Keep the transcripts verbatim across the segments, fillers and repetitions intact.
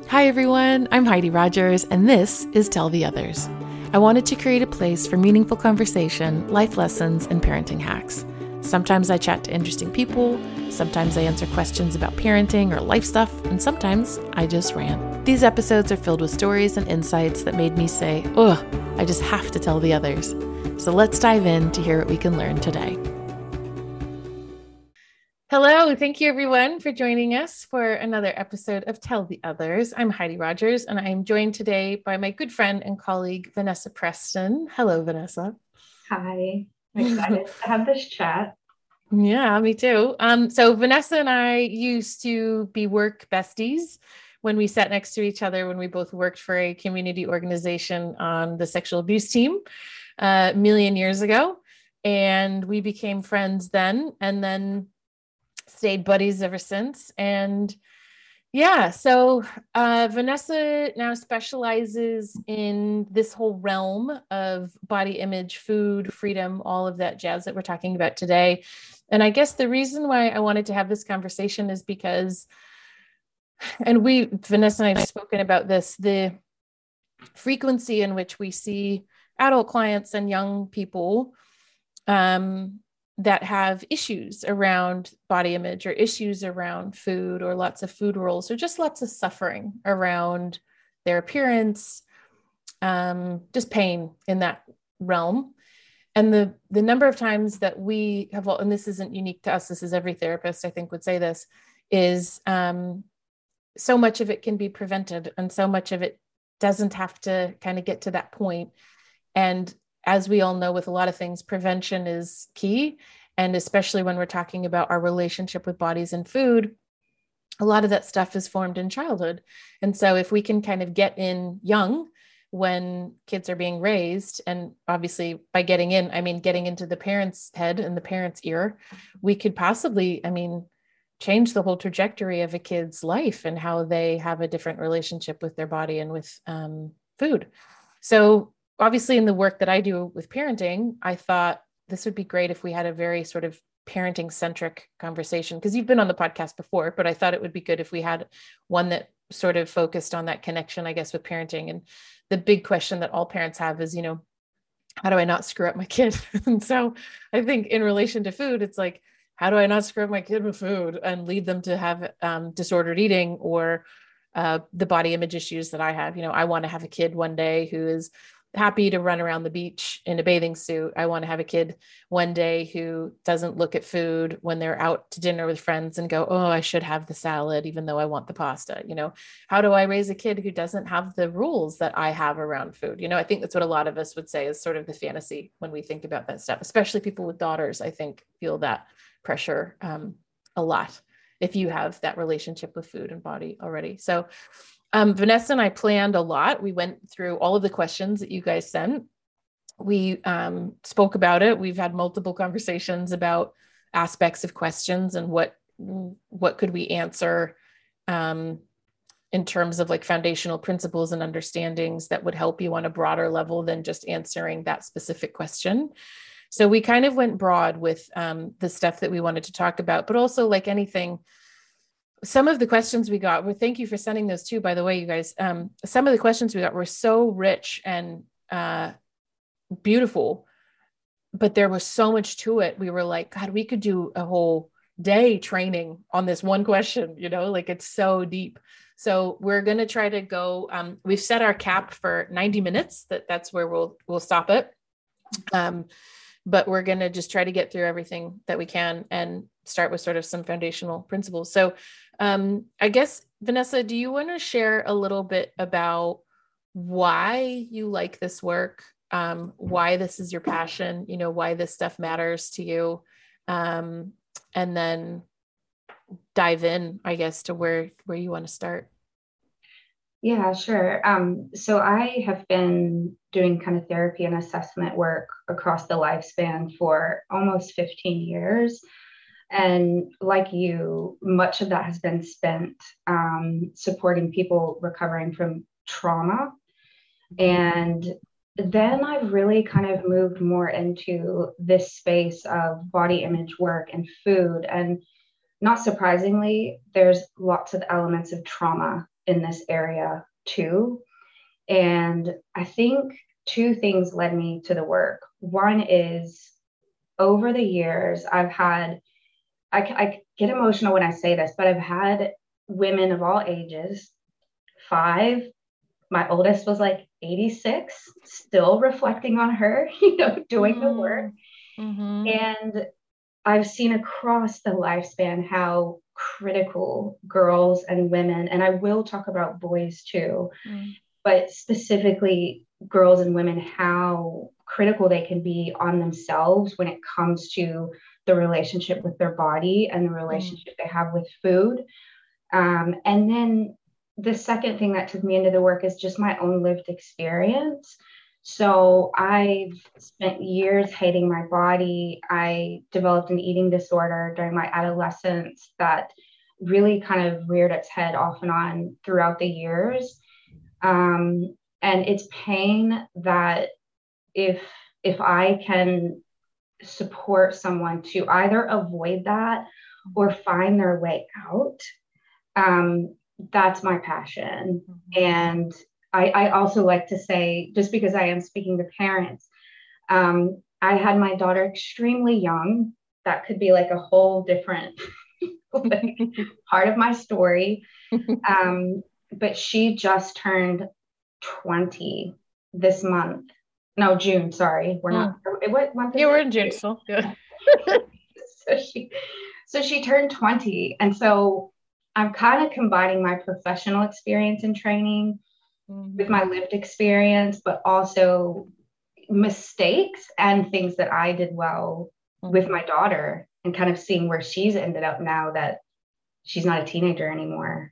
Hi everyone, I'm Heidi Rogers, and this is Tell the Others. I wanted to create a place for meaningful conversation, life lessons, and parenting hacks. Sometimes I chat to interesting people, sometimes I answer questions about parenting or life stuff, and sometimes I just rant. These episodes are filled with stories and insights that made me say, ugh, I just have to tell the others. So let's dive in to hear what we can learn today. Hello, thank you everyone for joining us for another episode of Tell the Others. I'm Heidi Rogers, and I am joined today by my good friend and colleague, Vanessa Preston. Hello, Vanessa. Hi, I'm excited to have this chat. Yeah, me too. Um, so Vanessa and I used to be work besties when we sat next to each other when we both worked for a community organization on the sexual abuse team uh, a million years ago. And we became friends then, and then stayed buddies ever since. And yeah, so uh, Vanessa now specializes in this whole realm of body image, food, freedom, all of that jazz that we're talking about today. And I guess the reason why I wanted to have this conversation is because, and we, Vanessa and I have spoken about this, the frequency in which we see adult clients and young people um, that have issues around body image or issues around food or lots of food rules or just lots of suffering around their appearance, um, just pain in that realm. And the, the number of times that we have, and this isn't unique to us, this is every therapist I think would say this, is um, so much of it can be prevented and so much of it doesn't have to kind of get to that point. And as we all know, with a lot of things, prevention is key. And especially when we're talking about our relationship with bodies and food, a lot of that stuff is formed in childhood. And so if we can kind of get in young when kids are being raised, and obviously by getting in, I mean, getting into the parent's head and the parent's ear, we could possibly, I mean, change the whole trajectory of a kid's life and how they have a different relationship with their body and with um, food. So obviously in the work that I do with parenting, I thought this would be great if we had a very sort of parenting centric conversation, because you've been on the podcast before, but I thought it would be good if we had one that sort of focused on that connection, I guess, with parenting. And the big question that all parents have is, you know, how do I not screw up my kid? And so I think in relation to food, it's like, how do I not screw up my kid with food and lead them to have um, disordered eating or uh, the body image issues that I have? You know, I want to have a kid one day who is happy to run around the beach in a bathing suit. I want to have a kid one day who doesn't look at food when they're out to dinner with friends and go, oh, I should have the salad, even though I want the pasta. You know, how do I raise a kid who doesn't have the rules that I have around food? You know, I think that's what a lot of us would say is sort of the fantasy when we think about that stuff, especially people with daughters, I think feel that pressure um, a lot if you have that relationship with food and body already. So Um, Vanessa and I planned a lot. We went through all of the questions that you guys sent. We um, spoke about it. We've had multiple conversations about aspects of questions and what what could we answer um, in terms of like foundational principles and understandings that would help you on a broader level than just answering that specific question. So we kind of went broad with um, the stuff that we wanted to talk about, but also like anything, some of the questions we got were, thank you for sending those too, by the way, you guys. Um, some of the questions we got were so rich and uh, beautiful, but there was so much to it. We were like, God, we could do a whole day training on this one question, you know, like it's so deep. So we're going to try to go, um, we've set our cap for ninety minutes, that that's where we'll, we'll stop it. Um, but we're going to just try to get through everything that we can and start with sort of some foundational principles. So um, I guess, Vanessa, do you want to share a little bit about why you like this work, um, why this is your passion, you know, why this stuff matters to you, um, and then dive in, I guess, to where, where you want to start. Yeah, sure. Um, so I have been doing kind of therapy and assessment work across the lifespan for almost fifteen years. And like you, much of that has been spent um, supporting people recovering from trauma. And then I've really kind of moved more into this space of body image work and food. And not surprisingly, there's lots of elements of trauma in this area too. And I think two things led me to the work. One is over the years, I've had, I, I get emotional when I say this, but I've had women of all ages, five, my oldest was like eighty-six, still reflecting on her, you know, doing mm-hmm. the work. Mm-hmm. And I've seen across the lifespan how critical girls and women, and I will talk about boys too, mm. but specifically girls and women, how critical they can be on themselves when it comes to the relationship with their body and the relationship mm. they have with food. Um, and then the second thing that took me into the work is just my own lived experience. So I've spent years hating my body. I developed an eating disorder during my adolescence that really kind of reared its head off and on throughout the years. Um, and it's pain that if, if I can support someone to either avoid that or find their way out, um, that's my passion. Mm-hmm. And I, I also like to say, just because I am speaking to parents, um, I had my daughter extremely young. That could be like a whole different like, part of my story. Um, but she just turned twenty this month. No, June, sorry. We're not. Mm. What month is yeah, it? we're in June still. Yeah. so she, so she turned twenty. And so I'm kind of combining my professional experience in training mm-hmm. with my lived experience, but also mistakes and things that I did well mm-hmm. with my daughter, and kind of seeing where she's ended up now that she's not a teenager anymore.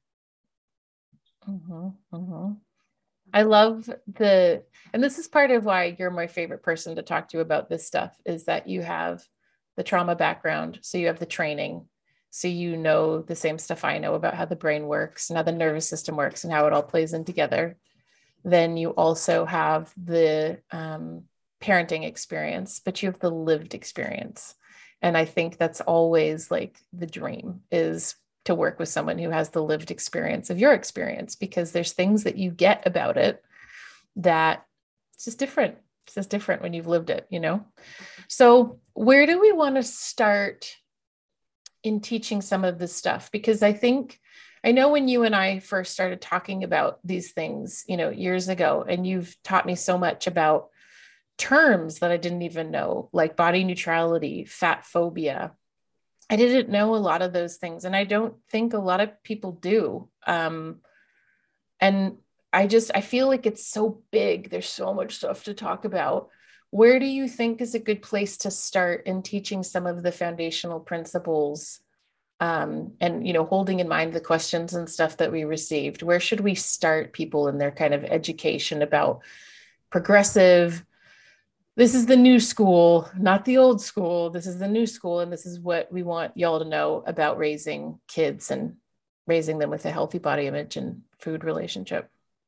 Mm-hmm. Mm-hmm. I love the, and this is part of why you're my favorite person to talk to about this stuff, is that you have the trauma background. So you have the training. So you know the same stuff I know about how the brain works and how the nervous system works and how it all plays in together. Then you also have the um, parenting experience, but you have the lived experience. And I think that's always like the dream, is to work with someone who has the lived experience of your experience, because there's things that you get about it that it's just different. It's just different when you've lived it, you know? So where do we want to start in teaching some of this stuff? Because I think, I know when you and I first started talking about these things, you know, years ago, and you've taught me so much about terms that I didn't even know, like body neutrality, fat phobia. I didn't know a lot of those things. And I don't think a lot of people do. Um, and I just, I feel like it's so big. There's so much stuff to talk about. Where do you think is a good place to start in teaching some of the foundational principles, um, and, you know, holding in mind the questions and stuff that we received? Where should we start people in their kind of education about progressive? This is the new school, not the old school. This is the new school. And this is what we want y'all to know about raising kids and raising them with a healthy body image and food relationship.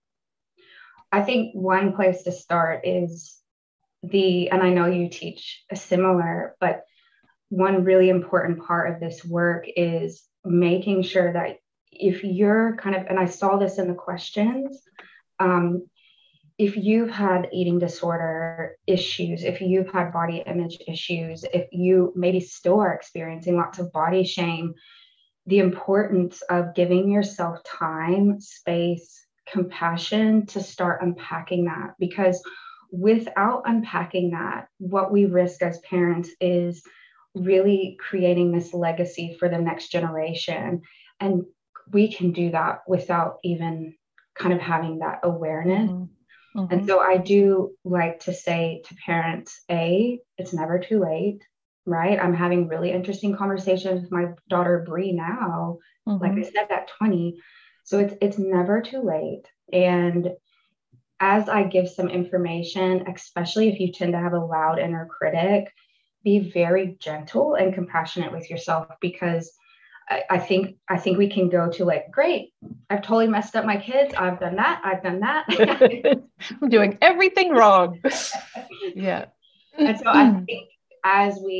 I think one place to start is the, and I know you teach a similar, but one really important part of this work is making sure that if you're kind of, and I saw this in the questions, um, if you've had eating disorder issues, if you've had body image issues, if you maybe still are experiencing lots of body shame, the importance of giving yourself time, space, compassion to start unpacking that. Because without unpacking that, what we risk as parents is really creating this legacy for the next generation. And we can do that without even kind of having that awareness. Mm-hmm. Mm-hmm. And so I do like to say to parents, A, it's never too late, right? I'm having really interesting conversations with my daughter, Bree, now, mm-hmm. like I said, at twenty. So it's, it's never too late. And as I give some information, especially if you tend to have a loud inner critic, be very gentle and compassionate with yourself, because I, I think I think we can go to like, great, I've totally messed up my kids. I've done that. I've done that. I'm doing everything wrong. Yeah. And so I think as we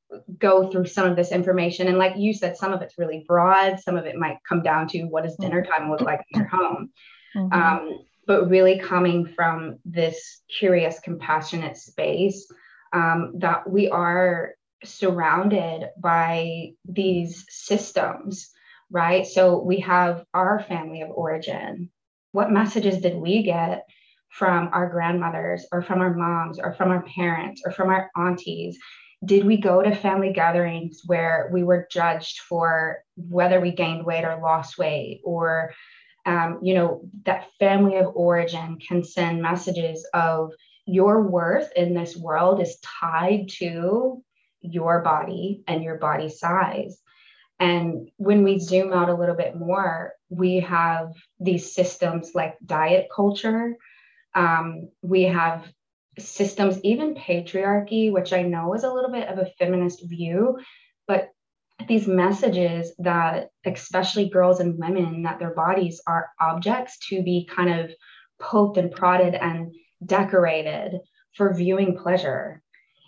go through some of this information. And like you said, some of it's really broad. Some of it might come down to what does dinner time look like in your home? Mm-hmm. Um, but really coming from this curious, compassionate space, um, that we are surrounded by these systems, right? So we have our family of origin. What messages did we get from our grandmothers or from our moms or from our parents or from our aunties? Did we go to family gatherings where we were judged for whether we gained weight or lost weight? Or, um, you know, that family of origin can send messages of your worth in this world is tied to your body and your body size. And when we zoom out a little bit more, we have these systems like diet culture. Um, we have systems, even patriarchy, which I know is a little bit of a feminist view, but these messages that especially girls and women, that their bodies are objects to be kind of poked and prodded and decorated for viewing pleasure.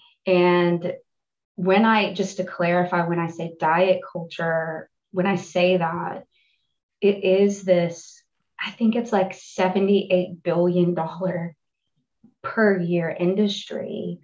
And when I, just to clarify, when I say diet culture, when I say that, it is this, I think it's like seventy-eight billion dollars per year industry.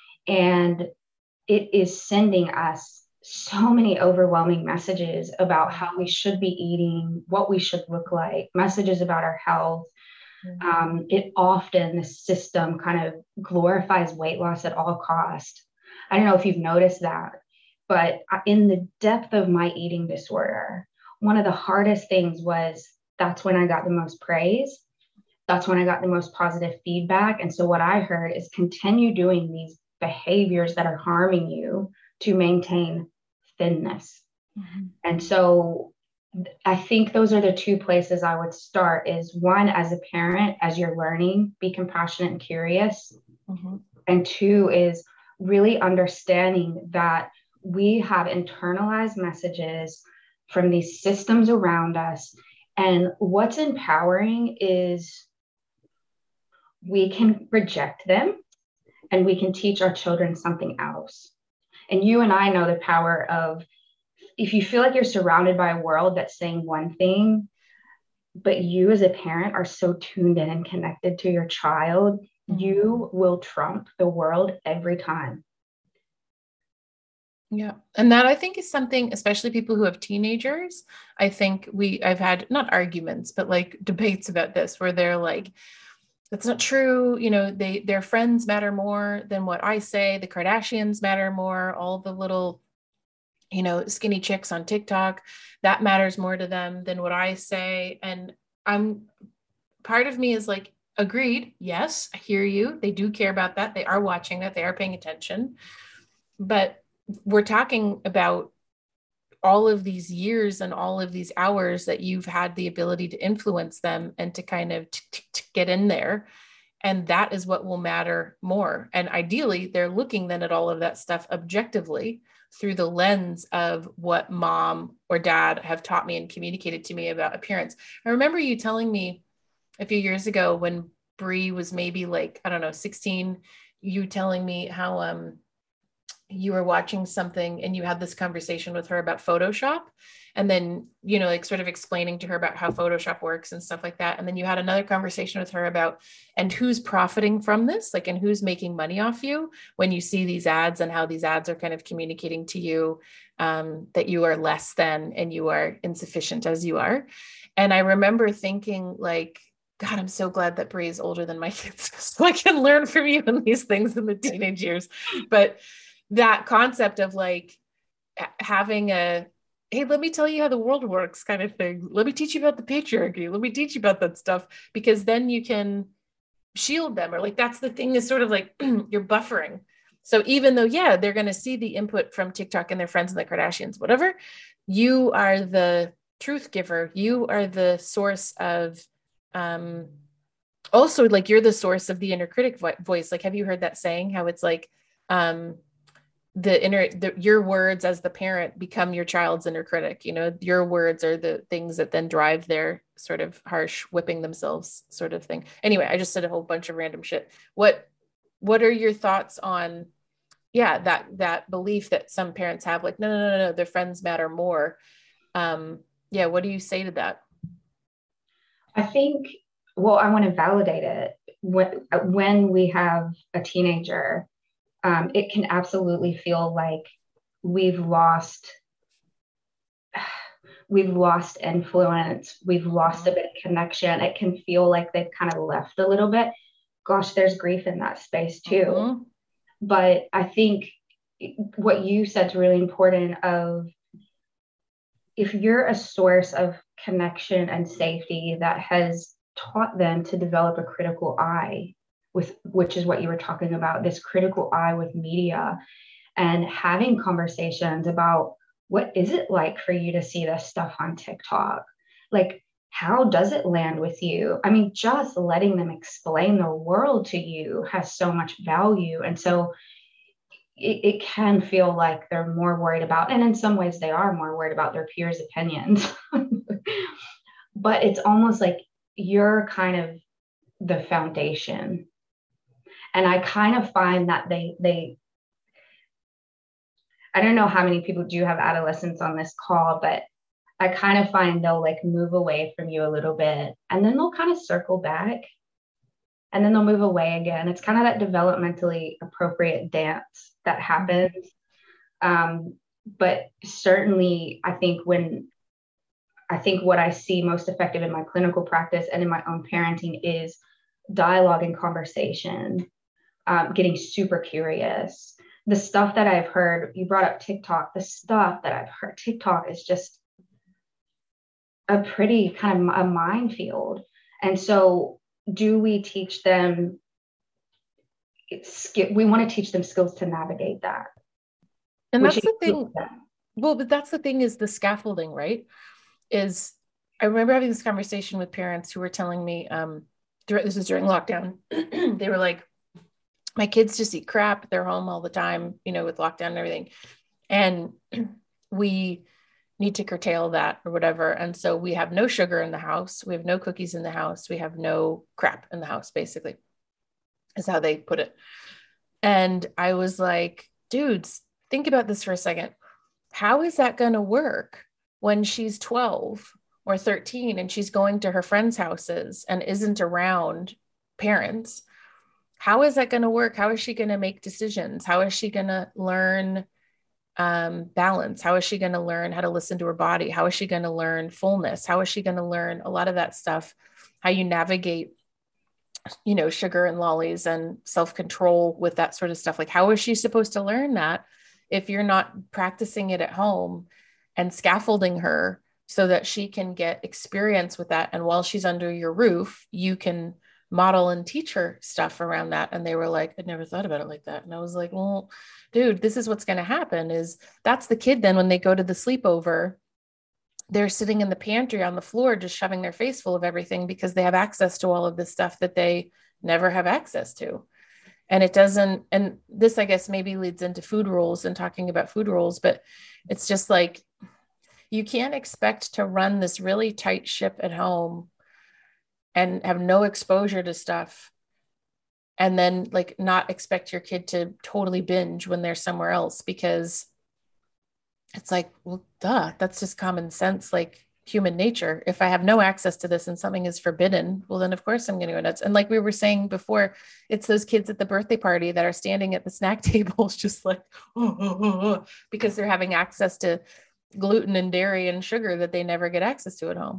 And it is sending us so many overwhelming messages about how we should be eating, what we should look like, messages about our health. Mm-hmm. Um, it often, the system kind of glorifies weight loss at all cost. I don't know if you've noticed that, but in the depth of my eating disorder, one of the hardest things was that's when I got the most praise. That's when I got the most positive feedback. And so what I heard is continue doing these behaviors that are harming you to maintain thinness. Mm-hmm. And so I think those are the two places I would start is one, as a parent, as you're learning, be compassionate and curious. Mm-hmm. And two is really understanding that we have internalized messages from these systems around us. And what's empowering is we can reject them and we can teach our children something else. And you and I know the power of, if you feel like you're surrounded by a world that's saying one thing, but you as a parent are so tuned in and connected to your child, mm-hmm. you will trump the world every time. Yeah. And that I think is something, especially people who have teenagers, I think we, I've had not arguments, but like debates about this where they're like, that's not true. You know, they, their friends matter more than what I say. The Kardashians matter more. All the little, you know, skinny chicks on TikTok, that matters more to them than what I say. And I'm, part of me is like, agreed. Yes, I hear you. They do care about that. They are watching that. They are paying attention. But we're talking about all of these years and all of these hours that you've had the ability to influence them and to kind of t- t- t- get in there. And that is what will matter more. And ideally, they're looking then at all of that stuff objectively through the lens of what mom or dad have taught me and communicated to me about appearance. I remember you telling me a few years ago when Bree was maybe like, I don't know, sixteen, you telling me how, um, you were watching something and you had this conversation with her about Photoshop, and then, you know, like sort of explaining to her about how Photoshop works and stuff like that. And then you had another conversation with her about, and who's profiting from this, like, and who's making money off you when you see these ads and how these ads are kind of communicating to you um, that you are less than and you are insufficient as you are. And I remember thinking like, God, I'm so glad that Bree is older than my kids so I can learn from you in these things in the teenage years. But that concept of like having a, hey, let me tell you how the world works kind of thing. Let me teach you about the patriarchy. Let me teach you about that stuff, because then you can shield them, or like, that's the thing is sort of like you're buffering. So even though, yeah, they're going to see the input from TikTok and their friends and the Kardashians, whatever, you are the truth giver. You are the source of, um, also like you're the source of the inner critic vo- voice. Like, have you heard that saying, how it's like, um, the inner, the, your words as the parent become your child's inner critic. You know, your words are the things that then drive their sort of harsh whipping themselves sort of thing. Anyway, I just said a whole bunch of random shit. What, what are your thoughts on, yeah, that, that belief that some parents have, like, no, no, no, no, their friends matter more. Um, yeah. What do you say to that? I think, well, I want to validate it. When, when we have a teenager, um, it can absolutely feel like we've lost we've lost influence, we've lost a bit of connection. It can feel like they've kind of left a little bit. Gosh, there's grief in that space too. Mm-hmm. But I think what you said is really important of, if you're a source of connection and safety that has taught them to develop a critical eye, with which is what you were talking about, this critical eye with media, and having conversations about, what is it like for you to see this stuff on TikTok? Like, how does it land with you? I mean, just letting them explain the world to you has so much value. And so it, it can feel like they're more worried about, and in some ways they are more worried about their peers' opinions. But it's almost like you're kind of the foundation. And I kind of find that they they I don't know how many people do have adolescents on this call, but I kind of find they'll like move away from you a little bit, and then they'll kind of circle back, and then they'll move away again. It's kind of that developmentally appropriate dance that happens. Um, but certainly, I think when I think what I see most effective in my clinical practice and in my own parenting is dialogue and conversation, um, getting super curious. The stuff that I've heard, you brought up TikTok, the stuff that I've heard, TikTok is just a pretty kind of a minefield. And so do we teach them, it's, we want to teach them skills to navigate that. And that's the thing. Well, but that's the thing, is the scaffolding, right? Is I remember having this conversation with parents who were telling me, um, this was during lockdown. They were like, my kids just eat crap. They're home all the time, you know, with lockdown and everything. And we need to curtail that or whatever. And so we have no sugar in the house. We have no cookies in the house. We have no crap in the house, basically, is how they put it. And I was like, dudes, think about this for a second. How is that going to work when she's twelve or thirteen and she's going to her friends' houses and isn't around parents? How is that going to work? How is she going to make decisions? How is she going to learn um, balance? How is she going to learn how to listen to her body? How is she going to learn fullness? How is she going to learn a lot of that stuff? How you navigate, you know, sugar and lollies and self-control with that sort of stuff. Like, how is she supposed to learn that if you're not practicing it at home and scaffolding her so that she can get experience with that? And while she's under your roof, you can model and teach her stuff around that. And they were like, I'd never thought about it like that. And I was like, well, dude, this is what's going to happen, is that's the kid. Then when they go to the sleepover, they're sitting in the pantry on the floor, just shoving their face full of everything because they have access to all of this stuff that they never have access to. And it doesn't, and this, I guess, maybe leads into food rules and talking about food rules, but it's just like, you can't expect to run this really tight ship at home and have no exposure to stuff, and then like not expect your kid to totally binge when they're somewhere else, because it's like, well, duh, that's just common sense, like human nature. If I have no access to this and something is forbidden, well, then of course I'm going to go nuts. And like we were saying before, it's those kids at the birthday party that are standing at the snack tables, just like, oh, oh, oh, oh, because they're having access to gluten and dairy and sugar that they never get access to at home.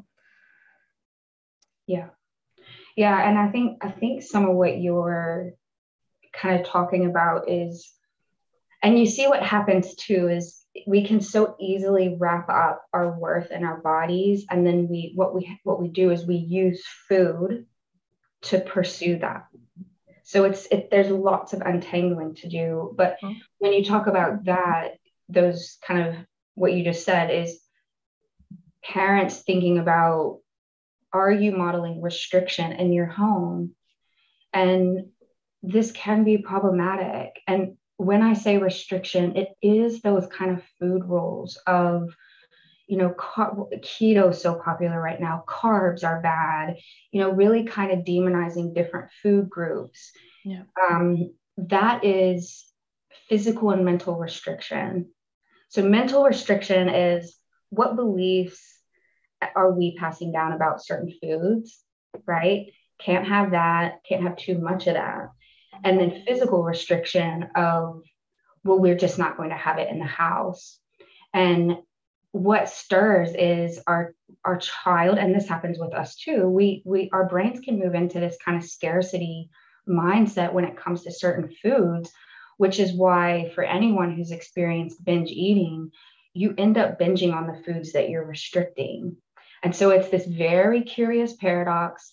Yeah. Yeah. And I think, I think some of what you're kind of talking about is, and you see what happens too, is we can so easily wrap up our worth in our bodies. And then we, what we, what we do is we use food to pursue that. So it's, it, there's lots of untangling to do. But mm-hmm. when you talk about that, those kind of what you just said is parents thinking about, are you modeling restriction in your home? And this can be problematic. And when I say restriction, it is those kind of food rules of, you know, car- keto is so popular right now. Carbs are bad, you know, really kind of demonizing different food groups. Yeah. Um, that is physical and mental restriction. So mental restriction is what beliefs are we passing down about certain foods, right? Can't have that, can't have too much of that. And then physical restriction of, well, we're just not going to have it in the house. And what stirs is our our child, and this happens with us too, we we our brains can move into this kind of scarcity mindset when it comes to certain foods, which is why for anyone who's experienced binge eating, you end up binging on the foods that you're restricting. And so it's this very curious paradox.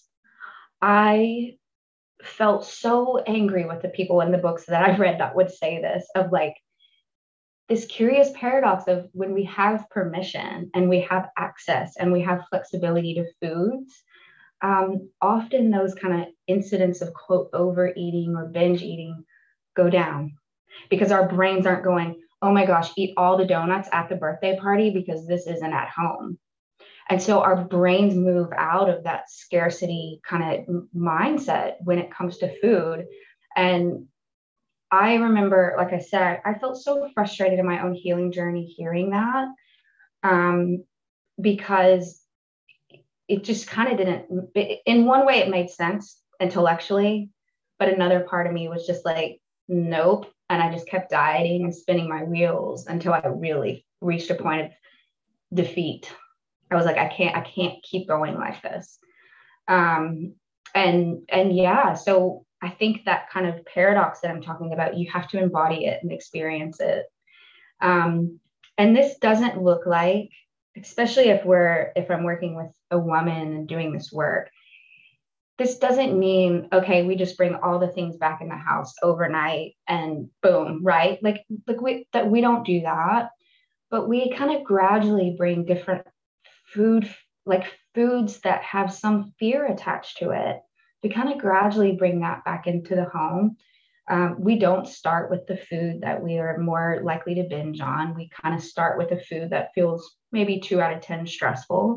I felt so angry with the people in the books that I've read that would say this, of like this curious paradox of when we have permission and we have access and we have flexibility to foods, um, often those kind of incidents of quote overeating or binge eating go down because our brains aren't going, oh my gosh, eat all the donuts at the birthday party because this isn't at home. And so our brains move out of that scarcity kind of mindset when it comes to food. And I remember, like I said, I felt so frustrated in my own healing journey hearing that, um, because it just kind of didn't, it, in one way it made sense intellectually, but another part of me was just like, nope. And I just kept dieting and spinning my wheels until I really reached a point of defeat. I was like, I can't, I can't keep going like this. Um, and, and yeah, so I think that kind of paradox that I'm talking about, you have to embody it and experience it. Um, and this doesn't look like, especially if we're, if I'm working with a woman and doing this work, this doesn't mean, okay, we just bring all the things back in the house overnight and boom, right? Like, like we, that we don't do that, but we kind of gradually bring different food, like foods that have some fear attached to it. We kind of gradually bring that back into the home. Um, we don't start with the food that we are more likely to binge on. We kind of start with a food that feels maybe two out of ten stressful.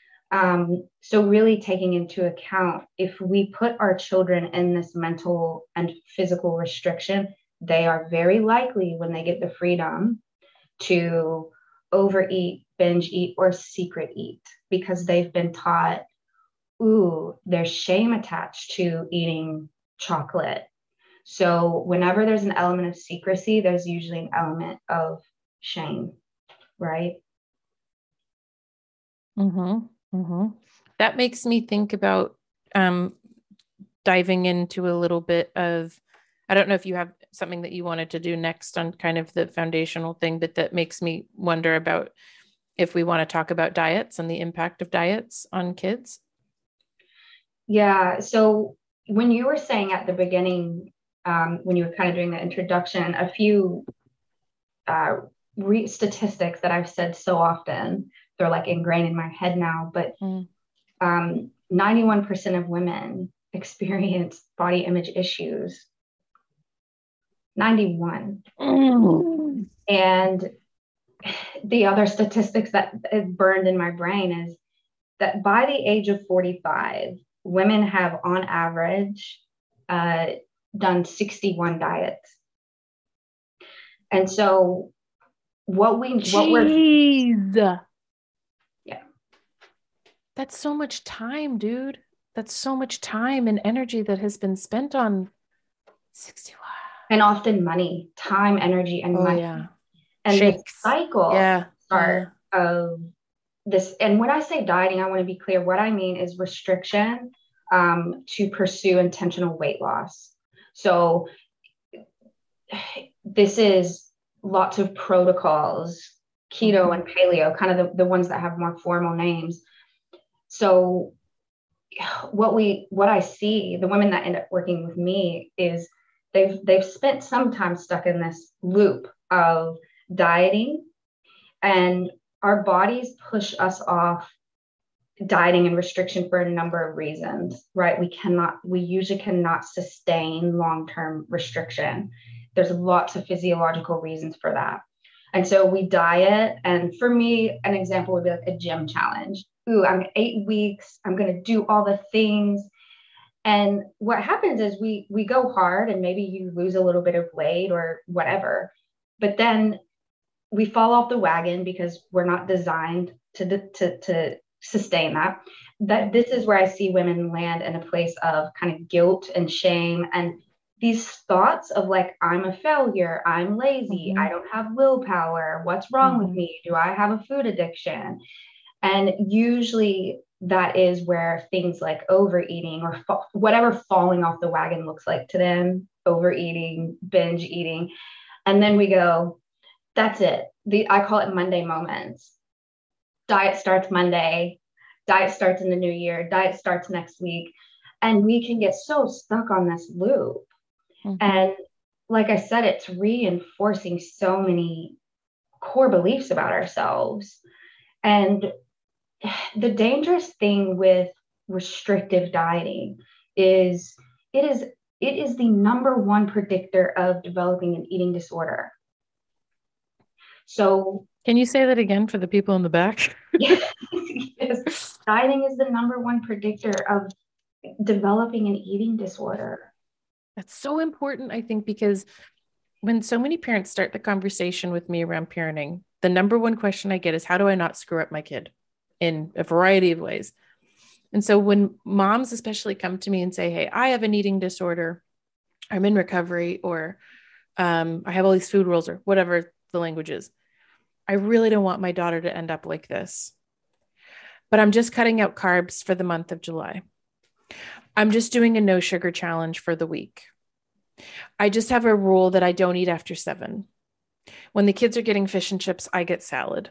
Um, so really taking into account, if we put our children in this mental and physical restriction, they are very likely, when they get the freedom, to overeat, binge eat, or secret eat, because they've been taught, ooh, there's shame attached to eating chocolate. So whenever there's an element of secrecy, there's usually an element of shame, right? Mm-hmm. Mm-hmm. That makes me think about um, diving into a little bit of, I don't know if you have something that you wanted to do next on kind of the foundational thing, but that makes me wonder about if we want to talk about diets and the impact of diets on kids. Yeah. So when you were saying at the beginning, um, when you were kind of doing the introduction, a few uh, re- statistics that I've said so often, they're like ingrained in my head now, but mm. um, ninety-one percent of women experience body image issues. ninety-one. Mm. And the other statistics that is burned in my brain is that by the age of forty-five, women have on average uh, done sixty-one diets. And so what we, Jeez. what we're, yeah. That's so much time, dude. That's so much time and energy that has been spent on sixty-one. And often money, time, energy, and oh, money. Yeah. And Shakes. this cycle yeah. start yeah. of this. And when I say dieting, I want to be clear. What I mean is restriction um, to pursue intentional weight loss. So this is lots of protocols, keto mm-hmm. and paleo, kind of the, the ones that have more formal names. So what we, what I see, the women that end up working with me is they've, they've spent some time stuck in this loop of dieting, and our bodies push us off dieting and restriction for a number of reasons, right? We cannot, we usually cannot sustain long-term restriction. There's lots of physiological reasons for that. And so we diet. And for me, an example would be like a gym challenge. Ooh, I'm eight weeks. I'm going to do all the things. And what happens is we we go hard and maybe you lose a little bit of weight or whatever, but then we fall off the wagon because we're not designed to to to sustain that. That this is where I see women land in a place of kind of guilt and shame and these thoughts of like, I'm a failure, I'm lazy, Mm-hmm. I don't have willpower, what's wrong with Mm-hmm. me? Do I have a food addiction? And usually that is where things like overeating or fa- whatever falling off the wagon looks like to them, overeating, binge eating. And then we go, that's it. The I call it Monday moments. Diet starts Monday, diet starts in the new year, diet starts next week. And we can get so stuck on this loop. Mm-hmm. And like I said, it's reinforcing so many core beliefs about ourselves. And the dangerous thing with restrictive dieting is it is it is the number one predictor of developing an eating disorder. So Can you say that again for the people in the back? yes, yes, dieting is the number one predictor of developing an eating disorder. That's so important, I think, because when so many parents start the conversation with me around parenting, the number one question I get is, how do I not screw up my kid in a variety of ways? And so when moms especially come to me and say, hey, I have an eating disorder, I'm in recovery, or um, I have all these food rules, or whatever the language is, I really don't want my daughter to end up like this. But I'm just cutting out carbs for the month of July. I'm just doing a no sugar challenge for the week. I just have a rule that I don't eat after seven. When the kids are getting fish and chips, I get salad.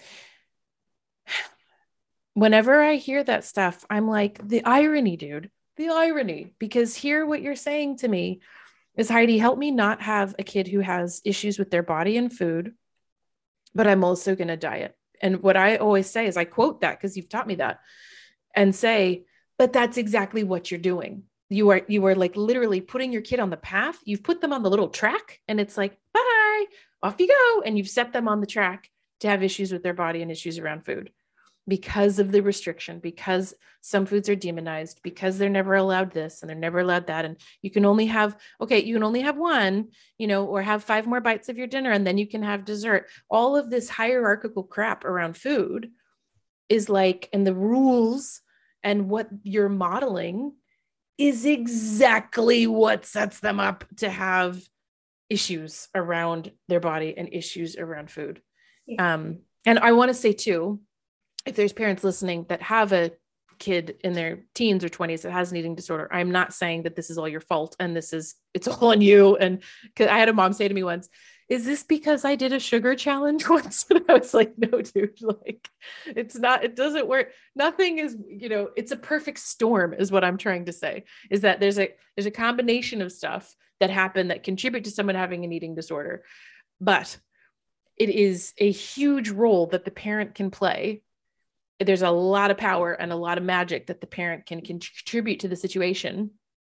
Whenever I hear that stuff, I'm like, the irony, dude, the irony, because here what you're saying to me is, Heidi, help me not have a kid who has issues with their body and food, but I'm also going to diet. And what I always say is I quote that because you've taught me that and say, but that's exactly what you're doing. You are, you are like literally putting your kid on the path. You've put them on the little track and it's like, bye, off you go. And you've set them on the track to have issues with their body and issues around food because of the restriction, because some foods are demonized, because they're never allowed this and they're never allowed that. And you can only have, okay, you can only have one, you know, or have five more bites of your dinner and then you can have dessert. All of this hierarchical crap around food is like, and the rules and what you're modeling is exactly what sets them up to have issues around their body and issues around food. Yeah. Um, and I want to say too, if there's parents listening that have a kid in their teens or twenties that has an eating disorder, I'm not saying that this is all your fault and this is, it's all on you. And cause I had a mom say to me once, is this because I did a sugar challenge once? And I was like, no, dude, like it's not, it doesn't work. Nothing is, you know, it's a perfect storm is what I'm trying to say, is that there's a, there's a combination of stuff that happen that contribute to someone having an eating disorder, but it is a huge role that the parent can play. There's a lot of power and a lot of magic that the parent can contribute to the situation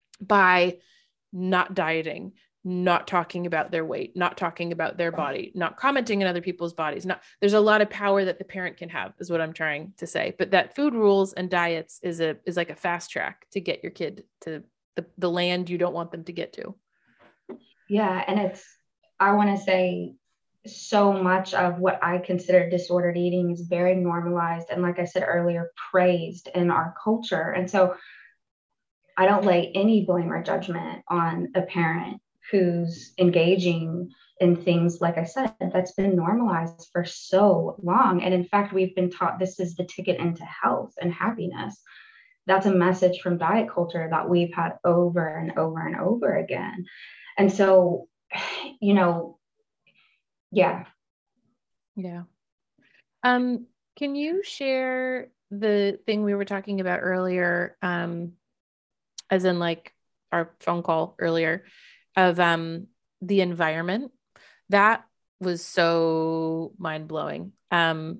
by not dieting, not talking about their weight, not talking about their body, not commenting on other people's bodies. Not, there's a lot of power that the parent can have is what I'm trying to say. But that food rules and diets is a, is like a fast track to get your kid to the, the land you don't want them to get to. Yeah. And it's, I want to say, so much of what I consider disordered eating is very normalized and, like I said earlier, praised in our culture. And so I don't lay any blame or judgment on a parent who's engaging in things, like I said, that's been normalized for so long. And in fact, we've been taught this is the ticket into health and happiness. That's a message from diet culture that we've had over and over and over again. And so, you know, yeah. Yeah. Um, can you share the thing we were talking about earlier, um, as in like our phone call earlier of um, the environment? That was so mind-blowing. Um,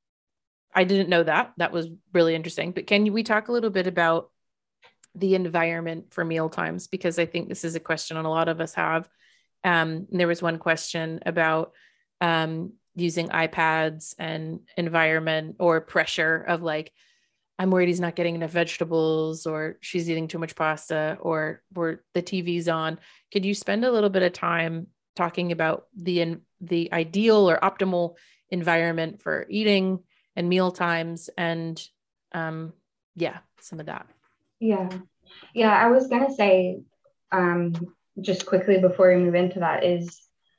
I didn't know that. That was really interesting. But can we talk a little bit about the environment for meal times? Because I think this is a question a lot of us have. Um, there was one question about um, using iPads and environment or pressure of like, I'm worried he's not getting enough vegetables, or she's eating too much pasta, or or the T V's on. Could you spend a little bit of time talking about the the ideal or optimal environment for eating and meal times, and um, yeah, some of that. Yeah. Yeah. I was going to say, um, just quickly before we move into that, is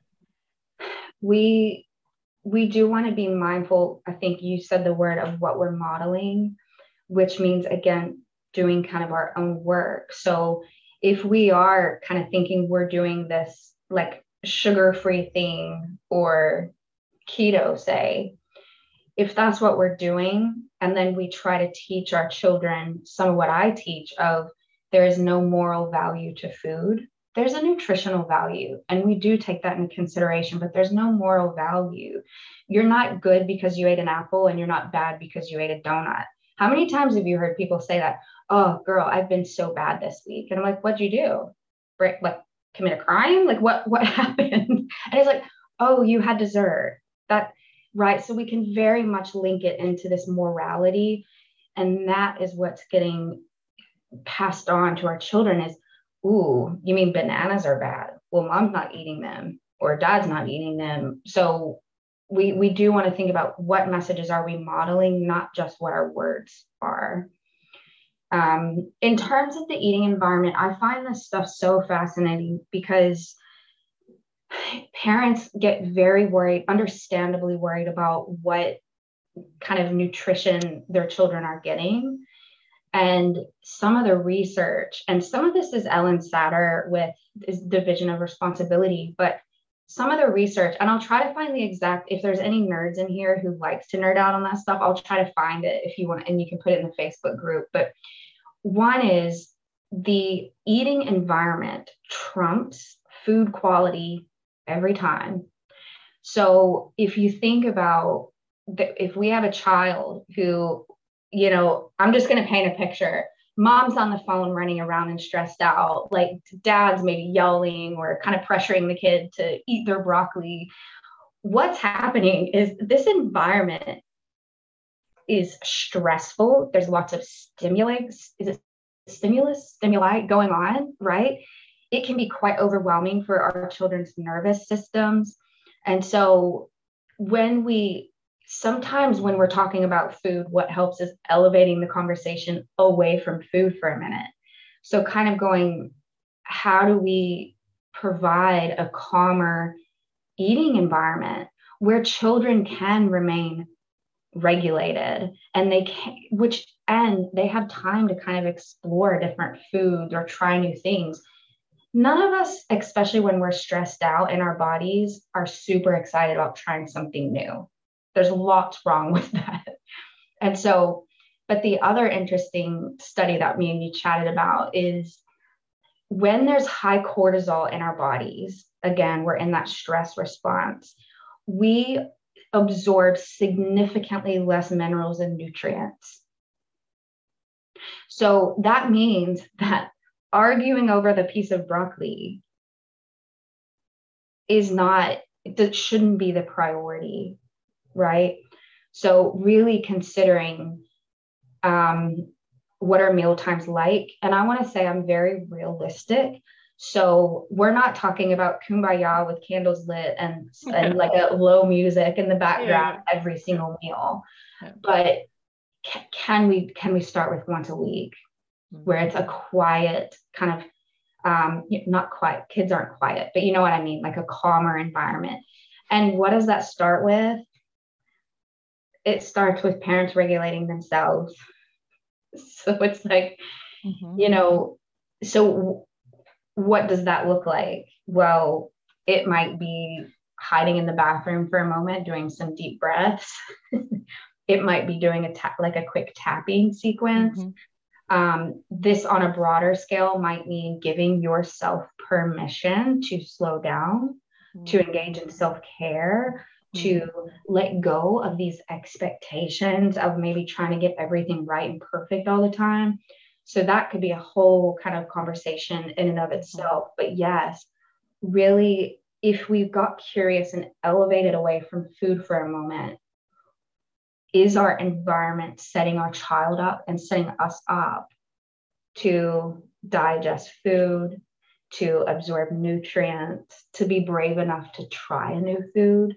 we, we do want to be mindful. I think you said the word of what we're modeling, which means, again, doing kind of our own work. So if we are kind of thinking we're doing this like sugar-free thing or keto, say, if that's what we're doing, and then we try to teach our children some of what I teach of there is no moral value to food, there's a nutritional value, and we do take that into consideration, but there's no moral value. You're not good because you ate an apple, and you're not bad because you ate a donut. How many times have you heard people say that? Oh, girl, I've been so bad this week. And I'm like, what'd you do? Break, like commit a crime? Like what, what happened? And it's like, oh, you had dessert. That, right. So we can very much link it into this morality. And that is what's getting passed on to our children is, ooh, you mean bananas are bad? Well, mom's not eating them or dad's not eating them. So we, we do want to think about what messages are we modeling, not just what our words are. Um, in terms of the eating environment, I find this stuff so fascinating because parents get very worried, understandably worried about what kind of nutrition their children are getting. And some of the research, and some of this is Ellen Satter with his Division of Responsibility, but some of the research, and I'll try to find the exact, if there's any nerds in here who likes to nerd out on that stuff, I'll try to find it if you want, and you can put it in the Facebook group. But one is the eating environment trumps food quality every time. So if you think about the, if we have a child who, you know, I'm just going to paint a picture. Mom's on the phone running around and stressed out, like dad's maybe yelling or kind of pressuring the kid to eat their broccoli. What's happening is this environment is stressful. There's lots of stimulus. Is it stimulus, stimuli going on, right? It can be quite overwhelming for our children's nervous systems. And so when we, sometimes when we're talking about food, what helps is elevating the conversation away from food for a minute. So kind of going, how do we provide a calmer eating environment where children can remain regulated and they can, which, and they have time to kind of explore different foods or try new things. None of us, especially when we're stressed out in our bodies, are super excited about trying something new. There's lots wrong with that. And so, but the other interesting study that me and you chatted about is when there's high cortisol in our bodies, again, we're in that stress response, we absorb significantly less minerals and nutrients. So that means that arguing over the piece of broccoli is not, that shouldn't be the priority, right? So really considering um, what are meal times like? And I want to say I'm very realistic. So we're not talking about kumbaya with candles lit and, and like a low music in the background yeah. every single meal. Yeah. But ca- can we can we start with once a week mm-hmm. where it's a quiet kind of, um, not quiet, kids aren't quiet, but you know what I mean? Like a calmer environment. And what does that start with? It starts with parents regulating themselves. So it's like, mm-hmm. you know, so what does that look like? Well, it might be hiding in the bathroom for a moment, doing some deep breaths. It might be doing a ta- like a quick tapping sequence. Mm-hmm. Um, this on a broader scale might mean giving yourself permission to slow down, mm-hmm. to engage in self-care, mm-hmm. to let go of these expectations of maybe trying to get everything right and perfect all the time. So that could be a whole kind of conversation in and of itself. But yes, really, if we got curious and elevated away from food for a moment, is our environment setting our child up and setting us up to digest food, to absorb nutrients, to be brave enough to try a new food?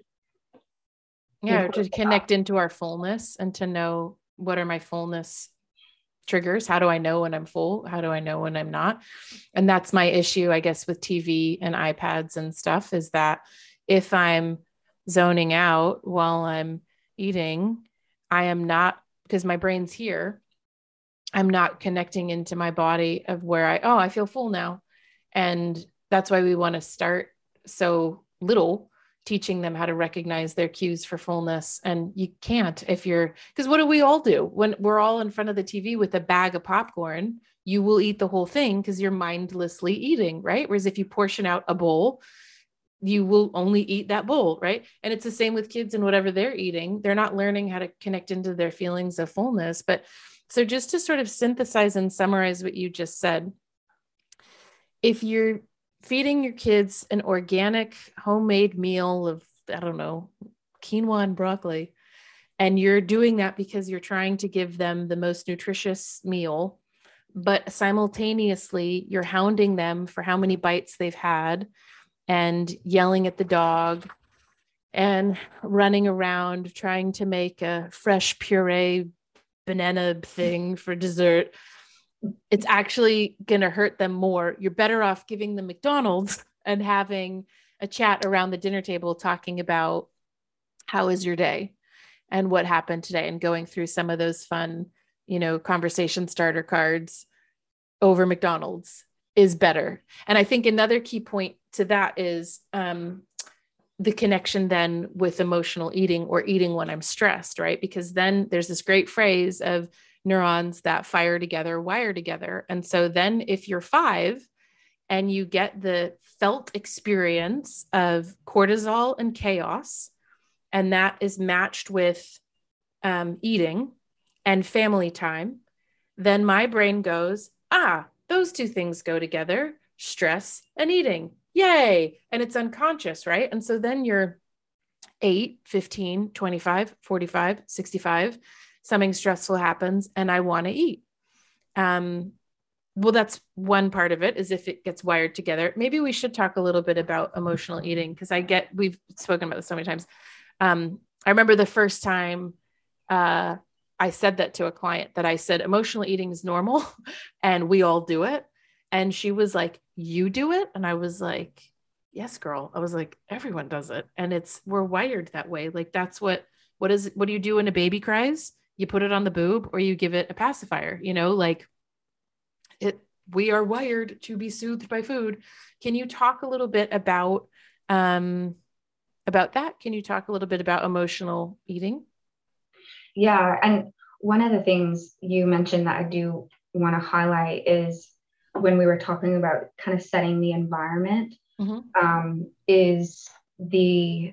Yeah, to connect into our fullness and to know, what are my fullness triggers? How do I know when I'm full? How do I know when I'm not? And that's my issue, I guess, with T V and iPads and stuff, is that if I'm zoning out while I'm eating, I am not, because my brain's here, I'm not connecting into my body of where I, oh, I feel full now. And that's why we want to start so little, teaching them how to recognize their cues for fullness. And you can't if you're, because what do we all do when we're all in front of the T V with a bag of popcorn? You will eat the whole thing because you're mindlessly eating, right? Whereas if you portion out a bowl, you will only eat that bowl, right? And it's the same with kids and whatever they're eating. They're not learning how to connect into their feelings of fullness. But so just to sort of synthesize and summarize what you just said, if you're feeding your kids an organic homemade meal of, I don't know, quinoa and broccoli, and you're doing that because you're trying to give them the most nutritious meal, but simultaneously you're hounding them for how many bites they've had and yelling at the dog and running around trying to make a fresh puree banana thing for dessert, it's actually going to hurt them more. You're better off giving them McDonald's and having a chat around the dinner table, talking about how is your day and what happened today, and going through some of those fun, you know, conversation starter cards over McDonald's is better. And I think another key point to that is um, the connection then with emotional eating, or eating when I'm stressed, right? Because then there's this great phrase of neurons that fire together, wire together. And so then if you're five and you get the felt experience of cortisol and chaos, and that is matched with um, eating and family time, then my brain goes, ah, those two things go together, stress and eating. Yay. And it's unconscious, right? And so then you're eight, fifteen, twenty-five, forty-five, sixty-five, something stressful happens and I want to eat. Um, well, that's one part of it, is if it gets wired together. Maybe we should talk a little bit about emotional eating, because I get, we've spoken about this so many times. Um, I remember the first time uh, I said that to a client, that I said, emotional eating is normal and we all do it. And she was like, you do it? And I was like, yes, girl. I was like, everyone does it. And it's, we're wired that way. Like, that's what, what is, what do you do when a baby cries? You put it on the boob or you give it a pacifier, you know, like it, we are wired to be soothed by food. Can you talk a little bit about, um, about that? Can you talk a little bit about emotional eating? Yeah. And one of the things you mentioned that I do want to highlight is when we were talking about kind of setting the environment, mm-hmm. um, is the,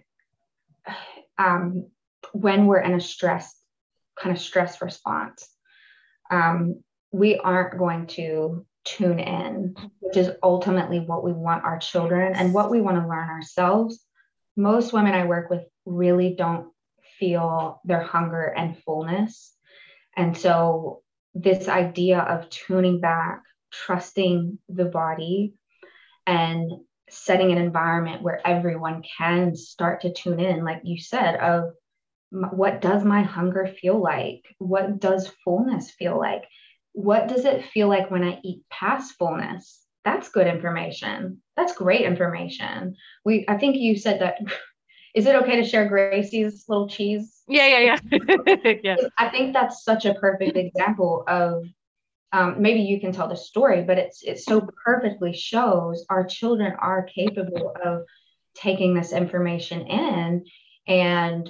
um, when we're in a stress, kind of stress response, um, we aren't going to tune in, which is ultimately what we want our children and what we want to learn ourselves. Most women I work with really don't feel their hunger and fullness. And so this idea of tuning back, trusting the body, and setting an environment where everyone can start to tune in, like you said, of what does my hunger feel like? What does fullness feel like? What does it feel like when I eat past fullness? That's good information. That's great information. We, I think you said that. Is it okay to share Gracie's little cheese? Yeah, yeah, yeah. yeah. I think that's such a perfect example of, um, maybe you can tell the story, but it's it so perfectly shows our children are capable of taking this information in and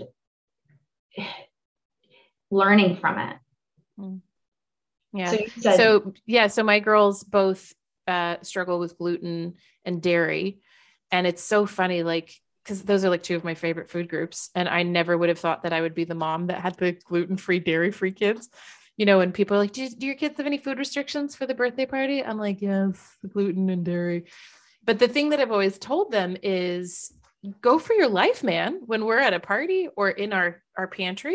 learning from it. Yeah. So, said, so yeah. So my girls both uh, struggle with gluten and dairy, and it's so funny, like, because those are like two of my favorite food groups. And I never would have thought that I would be the mom that had the gluten-free, dairy-free kids. You know, when people are like, do, do your kids have any food restrictions for the birthday party? I'm like, yes, gluten and dairy. But the thing that I've always told them is go for your life, man. When we're at a party or in our, our pantry,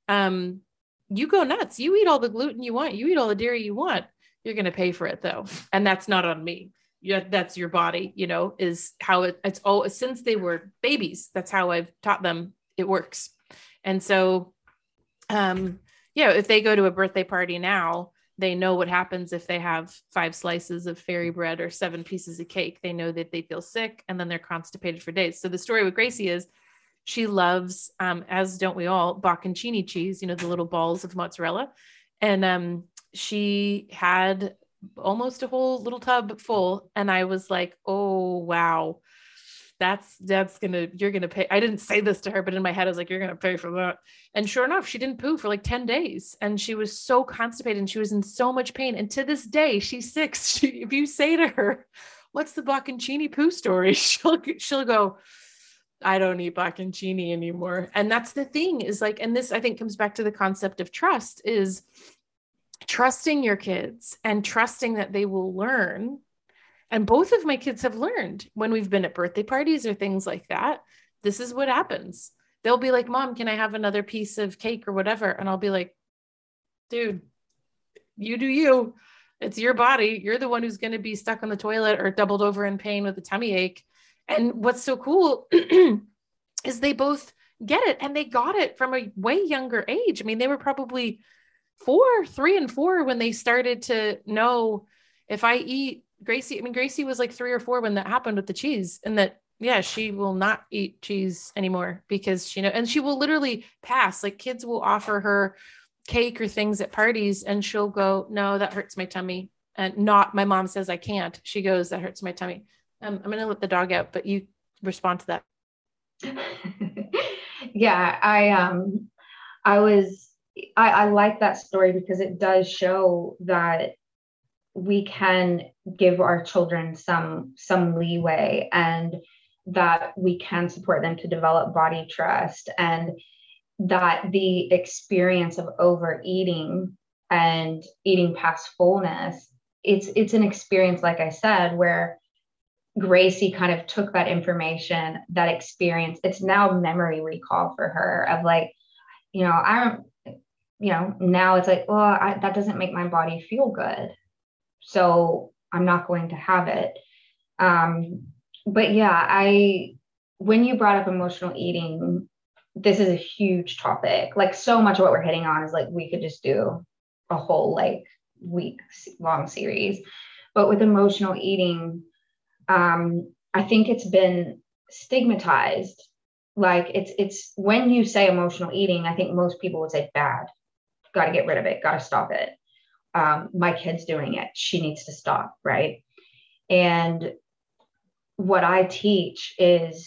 Um, you go nuts. You eat all the gluten you want. You eat all the dairy you want. You're going to pay for it though. And that's not on me. Yeah, that's your body, you know, is how it, it's all, since they were babies, that's how I've taught them it works. And so, um, yeah, if they go to a birthday party now, they know what happens if they have five slices of fairy bread or seven pieces of cake. They know that they feel sick and then they're constipated for days. So the story with Gracie is she loves, um, as don't we all, bocconcini cheese, you know, the little balls of mozzarella. And um, she had almost a whole little tub full. And I was like, oh, wow. That's, that's gonna, you're gonna pay. I didn't say this to her, but in my head, I was like, you're gonna pay for that. And sure enough, she didn't poo for like ten days. And she was so constipated and she was in so much pain. And to this day, she's six. She, if you say to her, what's the bocconcini poo story? She'll, she'll go, I don't eat bocconcini anymore. And that's the thing is like, and this, I think comes back to the concept of trust, is trusting your kids and trusting that they will learn. And both of my kids have learned when we've been at birthday parties or things like that. This is what happens. They'll be like, Mom, can I have another piece of cake or whatever? And I'll be like, dude, you do you. It's your body. You're the one who's going to be stuck on the toilet or doubled over in pain with a tummy ache. And what's so cool is they both get it, and they got it from a way younger age. I mean, they were probably four, three and four when they started to know if I eat Gracie, I mean, Gracie was like three or four when that happened with the cheese, and that, yeah, she will not eat cheese anymore because she know, and she will literally pass. Like kids will offer her cake or things at parties and she'll go, no, that hurts my tummy. And not, my mom says I can't. She goes, that hurts my tummy. Um, I'm going to let the dog out, but you respond to that. Yeah, I, um, I was, I, I like that story because it does show that we can give our children some, some leeway, and that we can support them to develop body trust, and that the experience of overeating and eating past fullness, it's, it's an experience, like I said, where Gracie kind of took that information, that experience. It's now memory recall for her of like, you know, I don't, you know, now it's like, well, I, that doesn't make my body feel good, so I'm not going to have it. Um, but yeah, I, when you brought up emotional eating, this is a huge topic. Like so much of what we're hitting on is like, we could just do a whole like week long series. But with emotional eating, um, I think it's been stigmatized. Like it's, it's when you say emotional eating, I think most people would say bad, got to get rid of it, got to stop it. Um, my kid's doing it, she needs to stop. Right. And what I teach is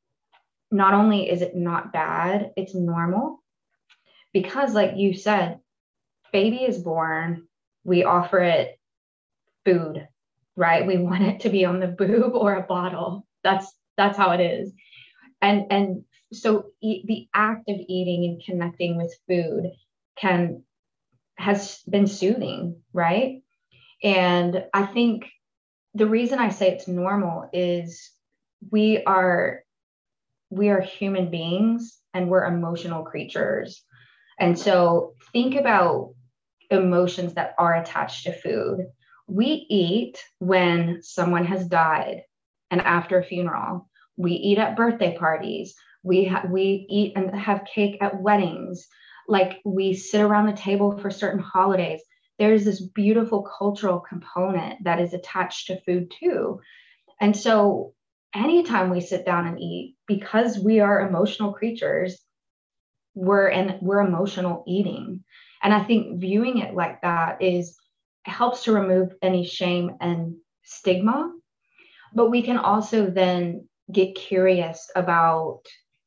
not only is it not bad, it's normal, because like you said, baby is born, we offer it food, right? We want it to be on the boob or a bottle. That's, that's how it is. And, and so e- the act of eating and connecting with food can, has been soothing, right? And I think the reason I say it's normal is we are, we are human beings and we're emotional creatures. And so think about emotions that are attached to food. We eat when someone has died and after a funeral. We eat at birthday parties. We ha- we eat and have cake at weddings. Like we sit around the table for certain holidays. There's this beautiful cultural component that is attached to food too. And so anytime we sit down and eat, because we are emotional creatures, we're and we're emotional eating. And I think viewing it like that is helps to remove any shame and stigma. But we can also then get curious about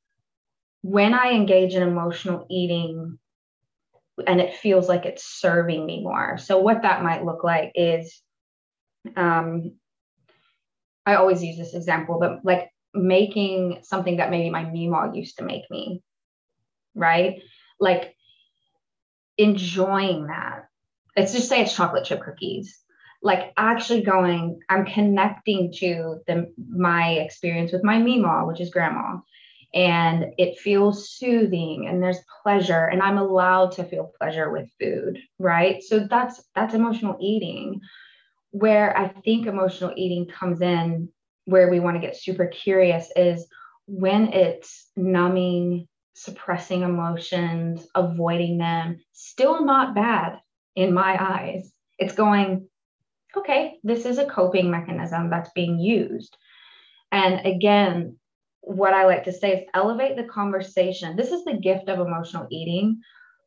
when I engage in emotional eating and it feels like it's serving me more. So what that might look like is, um, I always use this example, but like making something that maybe my Meemaw used to make me, right? Like enjoying that. Let's just say it's chocolate chip cookies. Like actually going, I'm connecting to the my experience with my Meemaw, which is grandma, and it feels soothing and there's pleasure and I'm allowed to feel pleasure with food, right? So that's that's emotional eating. Where I think emotional eating comes in, where we want to get super curious, is when it's numbing, suppressing emotions, avoiding them. Still not bad in my eyes. It's going, okay, this is a coping mechanism that's being used. And again, what I like to say is elevate the conversation. This is the gift of emotional eating.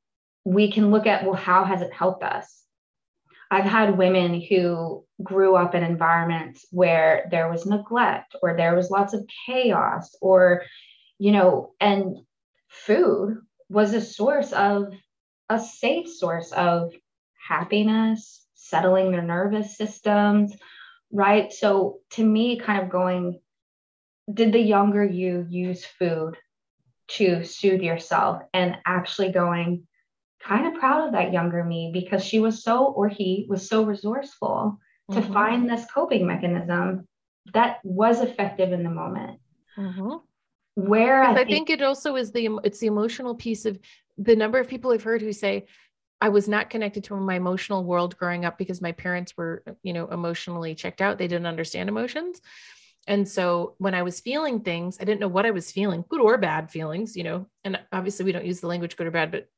We can look at, well, how has it helped us? I've had women who grew up in environments where there was neglect or there was lots of chaos, or, you know, and food was a source of a safe source of happiness, settling their nervous systems, right? So to me, kind of going, did the younger you use food to soothe yourself? And actually going, kind of proud of that younger me, because she was so, or he was so resourceful to mm-hmm. find this coping mechanism that was effective in the moment. Mm-hmm. Where I think, think, I think it also is the, it's the emotional piece of the number of people I've heard who say, I was not connected to my emotional world growing up because my parents were, you know, emotionally checked out. They didn't understand emotions. And so when I was feeling things, I didn't know what I was feeling, good or bad feelings, you know, and obviously we don't use the language good or bad, but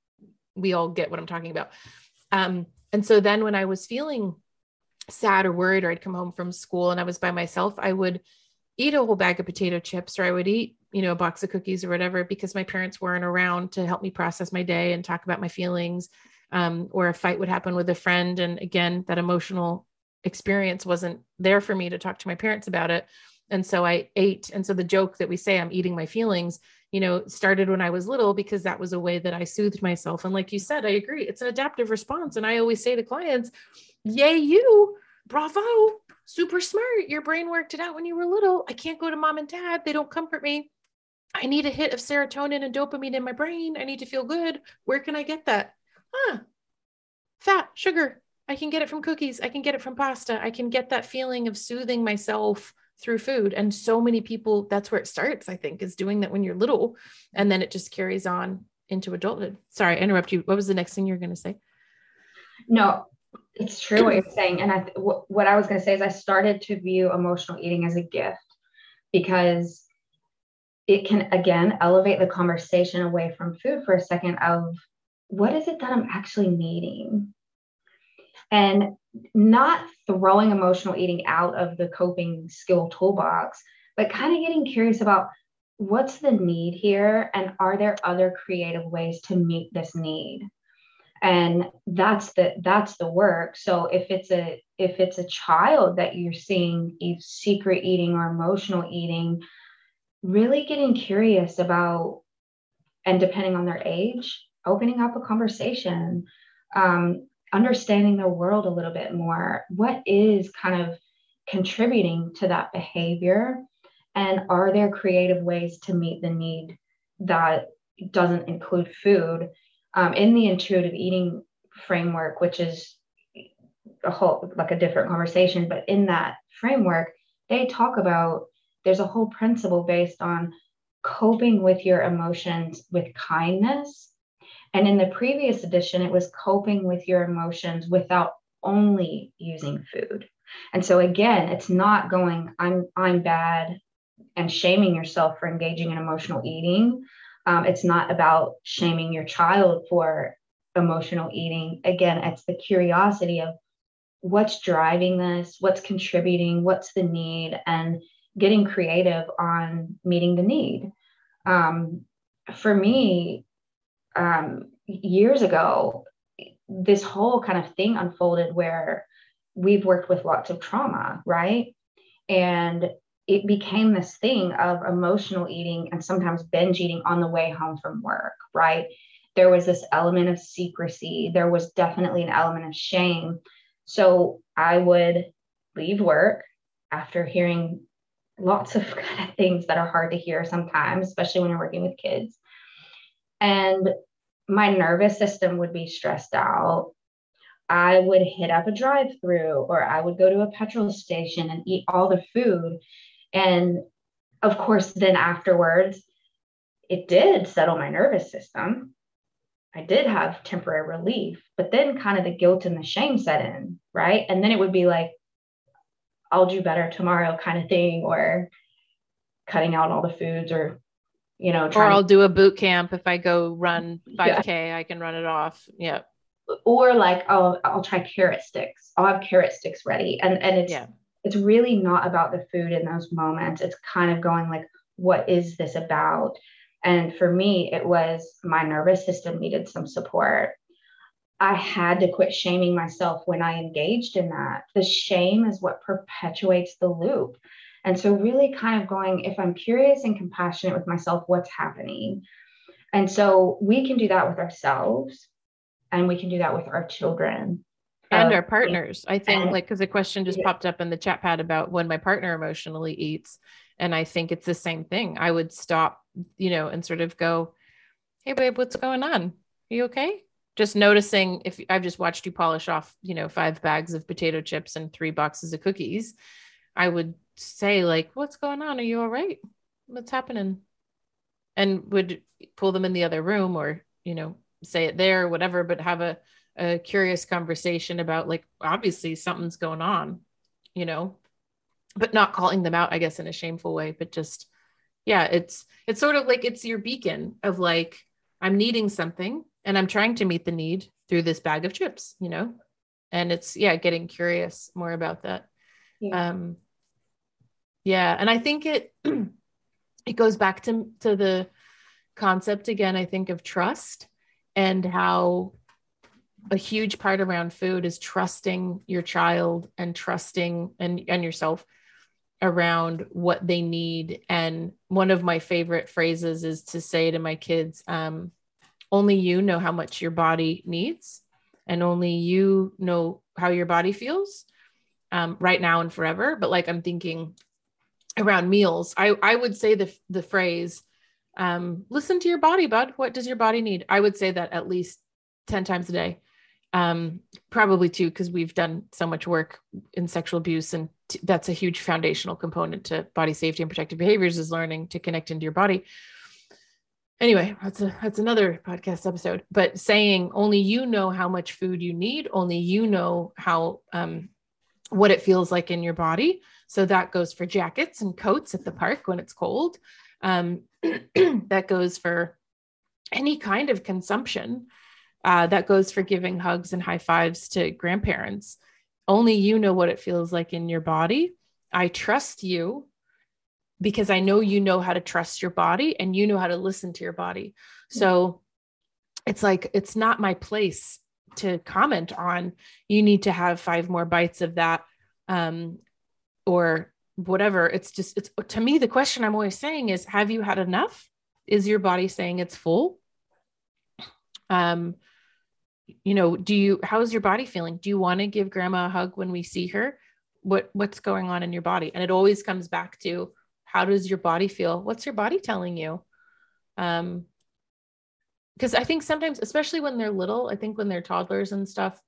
we all get what I'm talking about. Um, and so then when I was feeling sad or worried, or I'd come home from school and I was by myself, I would eat a whole bag of potato chips, or I would eat, you know, a box of cookies or whatever, because my parents weren't around to help me process my day and talk about my feelings. Um, or a fight would happen with a friend. And again, that emotional experience wasn't there for me to talk to my parents about it. And so I ate. And so the joke that we say, I'm eating my feelings, you know, started when I was little, because that was a way that I soothed myself. And like you said, I agree. It's an adaptive response. And I always say to clients, yay, you, bravo, super smart. Your brain worked it out when you were little. I can't go to mom and dad. They don't comfort me. I need a hit of serotonin and dopamine in my brain. I need to feel good. Where can I get that? Huh, fat, sugar. I can get it from cookies. I can get it from pasta. I can get that feeling of soothing myself through food. And so many people, that's where it starts, I think, is doing that when you're little. And then it just carries on into adulthood. Sorry, I interrupt you. What was the next thing you were going to say? No, it's true what you're saying. And I, w- what I was going to say is I started to view emotional eating as a gift, because it can, again, elevate the conversation away from food for a second of, what is it that I'm actually needing? And not throwing emotional eating out of the coping skill toolbox, but kind of getting curious about, what's the need here? And are there other creative ways to meet this need? And that's the, that's the work. So if it's a, if it's a child that you're seeing secret eating or emotional eating, really getting curious about, and depending on their age, opening up a conversation, um, understanding their world a little bit more. What is kind of contributing to that behavior? And are there creative ways to meet the need that doesn't include food? Um, in the intuitive eating framework, which is a whole, like a different conversation, but in that framework, they talk about, there's a whole principle based on coping with your emotions with kindness. And in the previous edition, it was coping with your emotions without only using food. And so again, it's not going, I'm, I'm bad, and shaming yourself for engaging in emotional eating. Um, it's not about shaming your child for emotional eating. Again, it's the curiosity of, what's driving this, what's contributing, what's the need, and getting creative on meeting the need. Um, for me, um, years ago, this whole kind of thing unfolded where we've worked with lots of trauma, right? And it became this thing of emotional eating and sometimes binge eating on the way home from work, right? There was this element of secrecy. There was definitely an element of shame. So I would leave work after hearing lots of kind of things that are hard to hear sometimes, especially when you're working with kids. And my nervous system would be stressed out. I would hit up a drive-through, or I would go to a petrol station and eat all the food. And of course, then afterwards, it did settle my nervous system. I did have temporary relief, but then kind of the guilt and the shame set in, right? And then it would be like, I'll do better tomorrow kind of thing, or cutting out all the foods, or, you know, or I'll to, do a boot camp. If I go run yeah. five K, I can run it off. Yeah. Or like, oh, I'll try carrot sticks. I'll have carrot sticks ready. And, and it's, yeah. it's really not about the food in those moments. It's kind of going like, what is this about? And for me, it was my nervous system needed some support. I had to quit shaming myself when I engaged in that. The shame is what perpetuates the loop. And so really kind of going, if I'm curious and compassionate with myself, what's happening? And so we can do that with ourselves, and we can do that with our children. And uh, our partners. I think and, like, cause a question just yeah. popped up in the chat pad about when my partner emotionally eats. And I think it's the same thing. I would stop, you know, and sort of go, hey babe, what's going on? Are you okay? Just noticing if I've just watched you polish off, you know, five bags of potato chips and three boxes of cookies, I would say like, what's going on? Are you all right? What's happening? And would pull them in the other room, or, you know, say it there, whatever, but have a, a curious conversation about like, obviously something's going on, you know, but not calling them out, I guess, in a shameful way, but just, yeah, it's, it's sort of like, it's your beacon of like, I'm needing something and I'm trying to meet the need through this bag of chips, you know, and it's, yeah, getting curious more about that. Yeah. Um, yeah. And I think it, it goes back to, to the concept again, I think, of trust, and how a huge part around food is trusting your child and trusting and, and yourself around what they need. And one of my favorite phrases is to say to my kids, um, only you know how much your body needs, and only you know how your body feels um, right now and forever. But like, I'm thinking around meals, I, I would say the, the phrase, um, listen to your body, bud. What does your body need? I would say that at least ten times a day. Um, probably two, because we've done so much work in sexual abuse, and t- that's a huge foundational component to body safety and protective behaviors, is learning to connect into your body. Anyway, that's a, that's another podcast episode, but saying only you know how much food you need, only you know how, um, what it feels like in your body. So that goes for jackets and coats at the park when it's cold. Um, that goes for any kind of consumption. Uh, that goes for giving hugs and high fives to grandparents. Only you know what it feels like in your body. I trust you because I know you know how to trust your body, and you know how to listen to your body. So it's like, it's not my place to comment on, you need to have five more bites of that, um, or whatever. It's just, it's, to me, the question I'm always saying is, have you had enough? Is your body saying it's full? Um, you know, do you, how's your body feeling? Do you want to give grandma a hug when we see her? What, what's going on in your body? And it always comes back to, how does your body feel? What's your body telling you? Um, because I think sometimes, especially when they're little, I think when they're toddlers and stuff,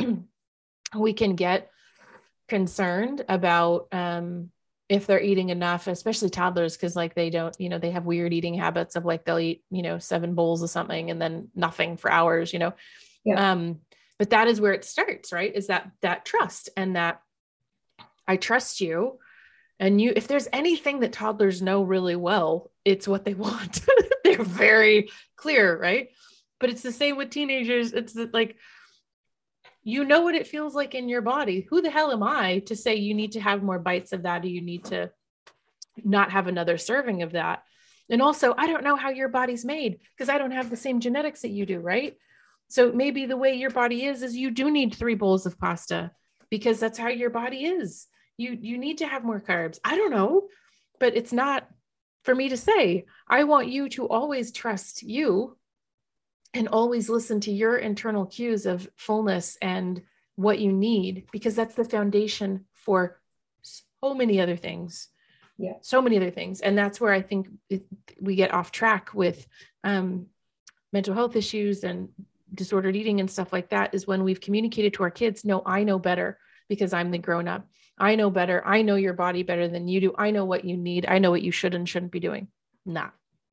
we can get concerned about, um, if they're eating enough, especially toddlers, because like they don't, you know, they have weird eating habits of like, they'll eat, you know, seven bowls of something and then nothing for hours, you know? Yeah. Um, but that is where it starts, right? Is that, that trust, and that I trust you. And you, if there's anything that toddlers know really well, it's what they want. They're very clear, right? But it's the same with teenagers. It's like, you know what it feels like in your body. Who the hell am I to say you need to have more bites of that, or you need to not have another serving of that? And also, I don't know how your body's made, because I don't have the same genetics that you do, right? So maybe the way your body is, is you do need three bowls of pasta, because that's how your body is. You, you need to have more carbs. I don't know, but it's not for me to say. I want you to always trust you and always listen to your internal cues of fullness and what you need, because that's the foundation for so many other things. Yeah. So many other things. And that's where I think it, we get off track with um, mental health issues and disordered eating and stuff like that, is when we've communicated to our kids, no, I know better because I'm the grown up. I know better. I know your body better than you do. I know what you need. I know what you should and shouldn't be doing. Nah.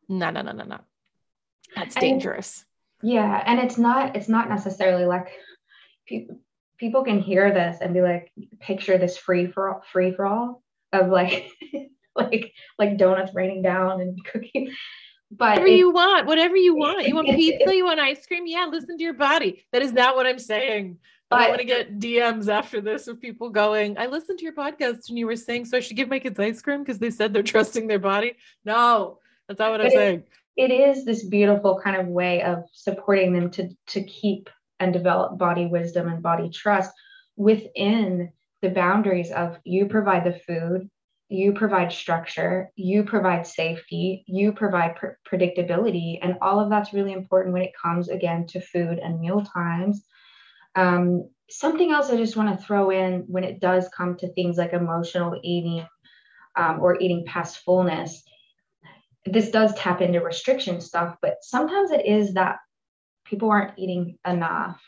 No, no, no, no, no. That's And dangerous. yeah. And it's not, it's not necessarily like people, people can hear this and be like, picture this free for all, free for all of like, like, like donuts raining down and cookies. But Whatever it's, you want, whatever you want. You want it's, pizza? it's, You want ice cream? Yeah, listen to your body. That is not what I'm saying. I don't want but to get D Ms after this of people going, I listened to your podcast and you were saying, so I should give my kids ice cream because they said they're trusting their body. No, that's not what I'm but it, saying. it is this beautiful kind of way of supporting them to to keep and develop body wisdom and body trust within the boundaries of you provide the food, you provide structure, you provide safety, you provide pr- predictability, and all of that's really important when it comes again to food and meal times. Um, something else I just want to throw in when it does come to things like emotional eating, um, or eating past fullness, this does tap into restriction stuff, but sometimes it is that people aren't eating enough.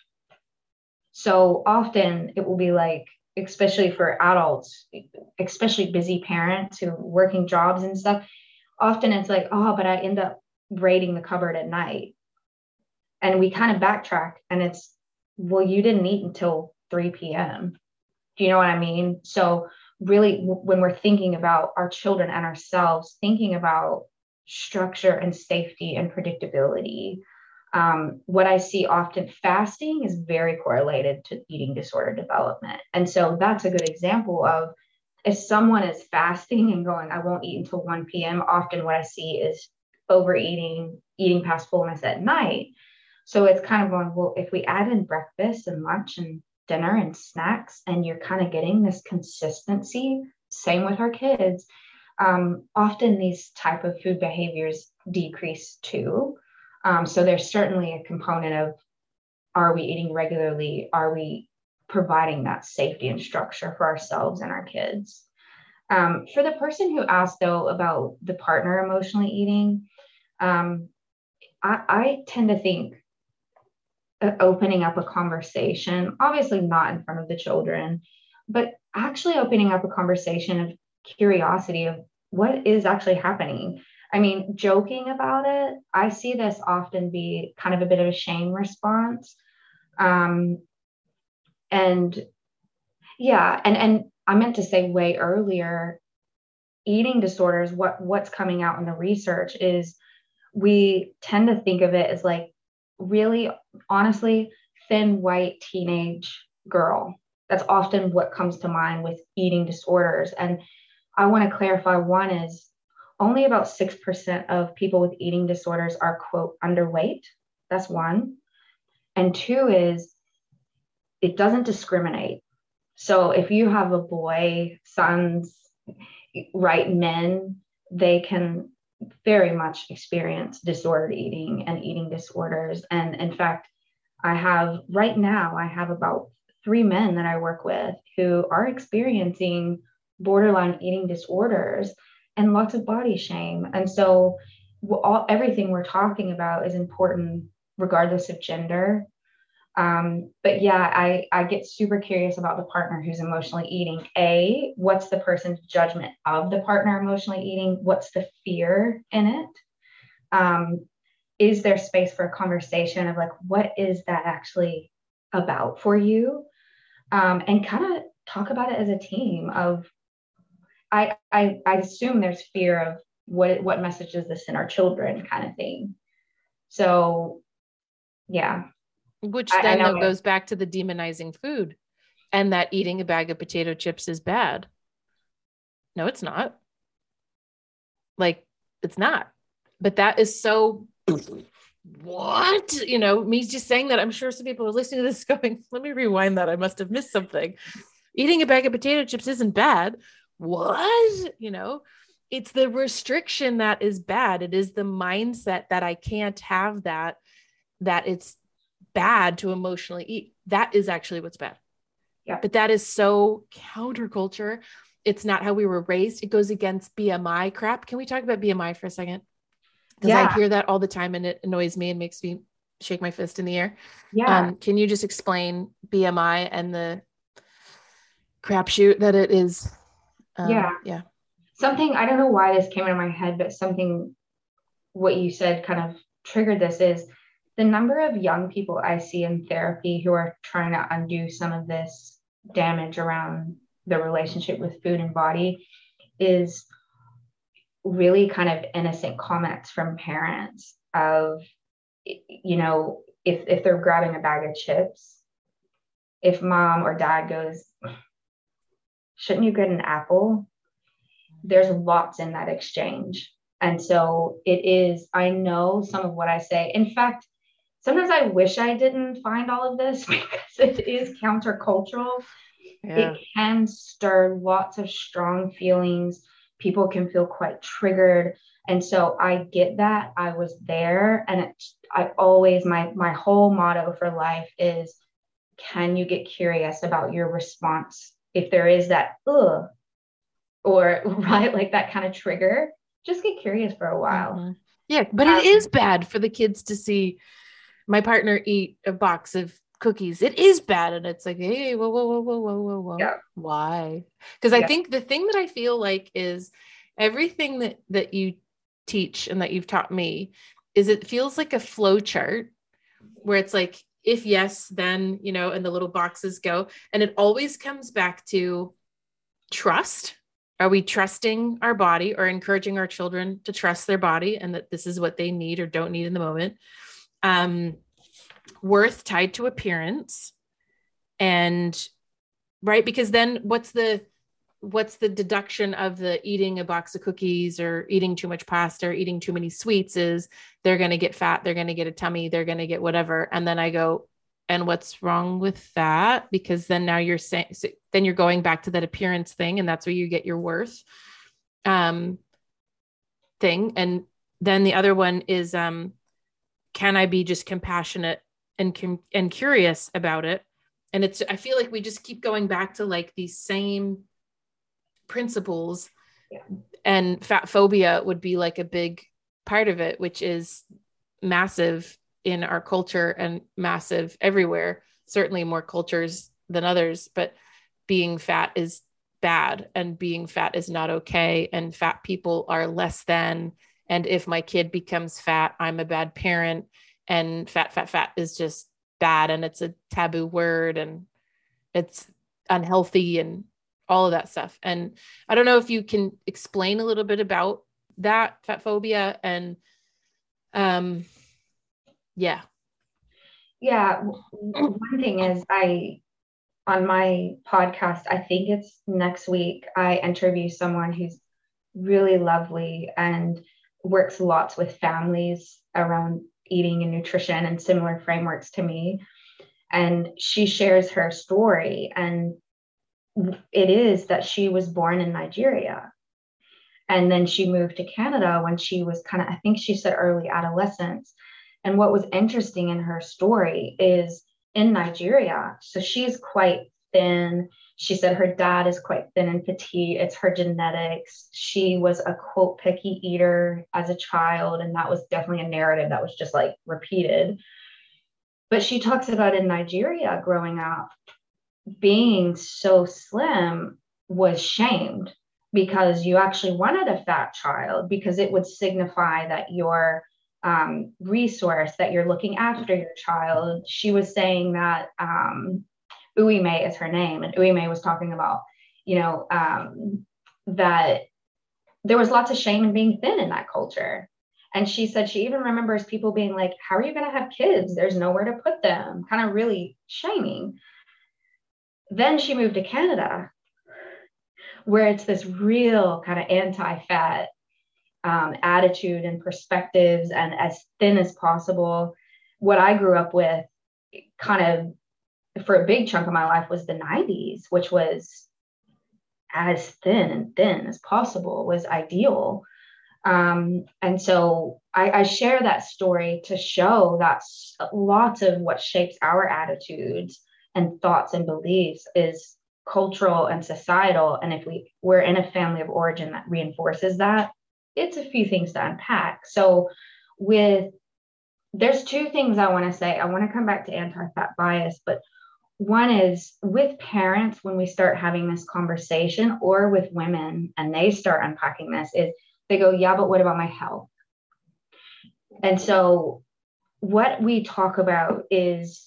So often it will be like, especially for adults, especially busy parents who are working jobs and stuff, often it's like, oh, but I end up raiding the cupboard at night. And we kind of backtrack and it's, well, you didn't eat until three p.m. Do you know what I mean? So really, w- when we're thinking about our children and ourselves, thinking about structure and safety and predictability, um, what I see often, fasting is very correlated to eating disorder development. And so that's a good example of if someone is fasting and going, I won't eat until one p.m., often what I see is overeating, eating past fullness at night. So it's kind of going, well, if we add in breakfast and lunch and dinner and snacks, and you're kind of getting this consistency, same with our kids, um, often these type of food behaviors decrease too. Um, so there's certainly a component of, are we eating regularly? Are we providing that safety and structure for ourselves and our kids? Um, for the person who asked though about the partner emotionally eating, um, I, I tend to think uh, opening up a conversation, obviously not in front of the children, but actually opening up a conversation of curiosity of what is actually happening. I mean, joking about it, I see this often be kind of a bit of a shame response. Um, and yeah, and and I meant to say way earlier, eating disorders, what what's coming out in the research is we tend to think of it as like really honestly thin white teenage girl. That's often what comes to mind with eating disorders. And I want to clarify, one is only about six percent of people with eating disorders are, quote, underweight. That's one. And two is it doesn't discriminate. So if you have a boy, sons, right, men, they can very much experience disordered eating and eating disorders. And in fact, I have right now, I have about three men that I work with who are experiencing borderline eating disorders and lots of body shame. And so all, everything we're talking about is important regardless of gender. Um, but yeah, I, I get super curious about the partner who's emotionally eating. A, what's the person's judgment of the partner emotionally eating? What's the fear in it? Um, is there space for a conversation of like, what is that actually about for you? Um, and kind of talk about it as a team of, I, I, I assume there's fear of what, what message does this send our children kind of thing. So yeah. Which I, I then know though goes back to the demonizing food and that eating a bag of potato chips is bad. No, it's not. Like, it's not. But that is so what? You know, me just saying that, I'm sure some people are listening to this going, let me rewind that. I must have missed something. Eating a bag of potato chips isn't bad. What? You know, it's the restriction that is bad. It is the mindset that I can't have that, that it's bad to emotionally eat. That is actually what's bad. Yeah. But that is so counterculture. It's not how we were raised. It goes against B M I crap. Can we talk about B M I for a second? Because yeah. I hear that all the time and it annoys me and makes me shake my fist in the air. Yeah. Um, can you just explain B M I and the crapshoot that it is? Um, yeah. Yeah. Something, I don't know why this came into my head, but something what you said kind of triggered this is the number of young people I see in therapy who are trying to undo some of this damage around the relationship with food and body is really kind of innocent comments from parents of, you know, if, if they're grabbing a bag of chips, if mom or dad goes, shouldn't you get an apple? There's lots in that exchange. And so it is, I know some of what I say. In fact, sometimes I wish I didn't find all of this because it is countercultural. Yeah. It can stir lots of strong feelings. People can feel quite triggered. And so I get that. I was there. And it, I always, my, my whole motto for life is, can you get curious about your response? If there is that, ugh, or right, like that kind of trigger, just get curious for a while. Mm-hmm. Yeah. But um, it is bad for the kids to see my partner eat a box of cookies. It is bad. And it's like, hey, whoa, whoa, whoa, whoa, whoa, whoa, whoa. Yeah. Why? Because yeah. I think the thing that I feel like is everything that, that you teach and that you've taught me is it feels like a flow chart where it's like, if yes, then, you know, and the little boxes go, and it always comes back to trust. Are we trusting our body or encouraging our children to trust their body and that this is what they need or don't need in the moment? Um, worth tied to appearance. And right, because then what's the, what's the deduction of the eating a box of cookies or eating too much pasta or eating too many sweets is they're going to get fat. They're going to get a tummy. They're going to get whatever. And then I go, and what's wrong with that? Because then now you're saying, so then you're going back to that appearance thing. And that's where you get your worth um, thing. And then the other one is, um, can I be just compassionate and, com- and curious about it? And it's, I feel like we just keep going back to like these same principles. Yeah. And fat phobia would be like a big part of it, which is massive in our culture and massive everywhere, certainly more cultures than others, but being fat is bad and being fat is not okay. And fat people are less than, and if my kid becomes fat, I'm a bad parent, and fat, fat, fat is just bad. And it's a taboo word and it's unhealthy and all of that stuff. And I don't know if you can explain a little bit about that fat phobia and, um, yeah. Yeah. One thing is I, on my podcast, I think it's next week, I interview someone who's really lovely and works lots with families around eating and nutrition and similar frameworks to me. And she shares her story, and it is that she was born in Nigeria. And then she moved to Canada when she was kind of, I think she said early adolescence. And what was interesting in her story is in Nigeria, so she's quite thin. She said her dad is quite thin and petite. It's her genetics. She was a quote picky eater as a child. And that was definitely a narrative that was just like repeated. But she talks about in Nigeria growing up, being so slim was shamed because you actually wanted a fat child because it would signify that you're um, resource, that you're looking after your child. She was saying that um, Uime is her name, and Uime was talking about, you know, um, that there was lots of shame in being thin in that culture. And she said she even remembers people being like, how are you going to have kids? There's nowhere to put them, kind of really shaming. Then she moved to Canada, where it's this real kind of anti-fat um, attitude and perspectives, and as thin as possible. What I grew up with kind of for a big chunk of my life was the nineties, which was as thin and thin as possible, was ideal. Um, and so I, I share that story to show that lots of what shapes our attitudes and thoughts and beliefs is cultural and societal. And if we, we're in a family of origin that reinforces that, it's a few things to unpack. So with, there's two things I want to say. I want to come back to anti-fat bias, but one is with parents, when we start having this conversation, or with women and they start unpacking this, is they go, yeah, but what about my health? And so what we talk about is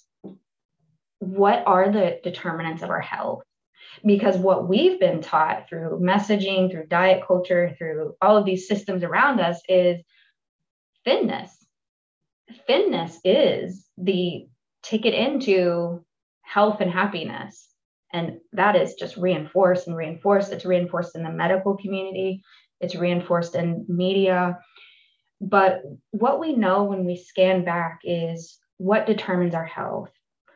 what are the determinants of our health? Because what we've been taught through messaging, through diet culture, through all of these systems around us is thinness. Thinness is the ticket into health and happiness. And that is just reinforced and reinforced. It's reinforced in the medical community. It's reinforced in media. But what we know when we scan back is what determines our health.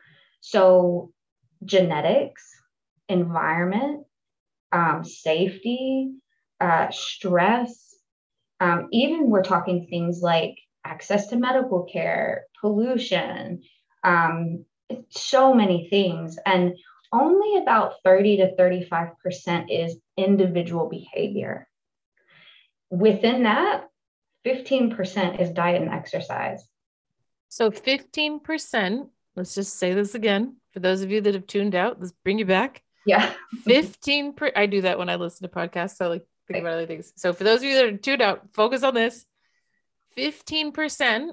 So genetics, environment, um, safety, uh, stress, um, even we're talking things like access to medical care, pollution, um, so many things. And only about thirty to thirty-five percent is individual behavior. Within that, fifteen percent is diet and exercise. So fifteen percent, let's just say this again, for those of you that have tuned out, let's bring you back. Yeah. fifteen per, I do that when I listen to podcasts. So I like think right. about other things. So for those of you that are tuned out, focus on this. fifteen percent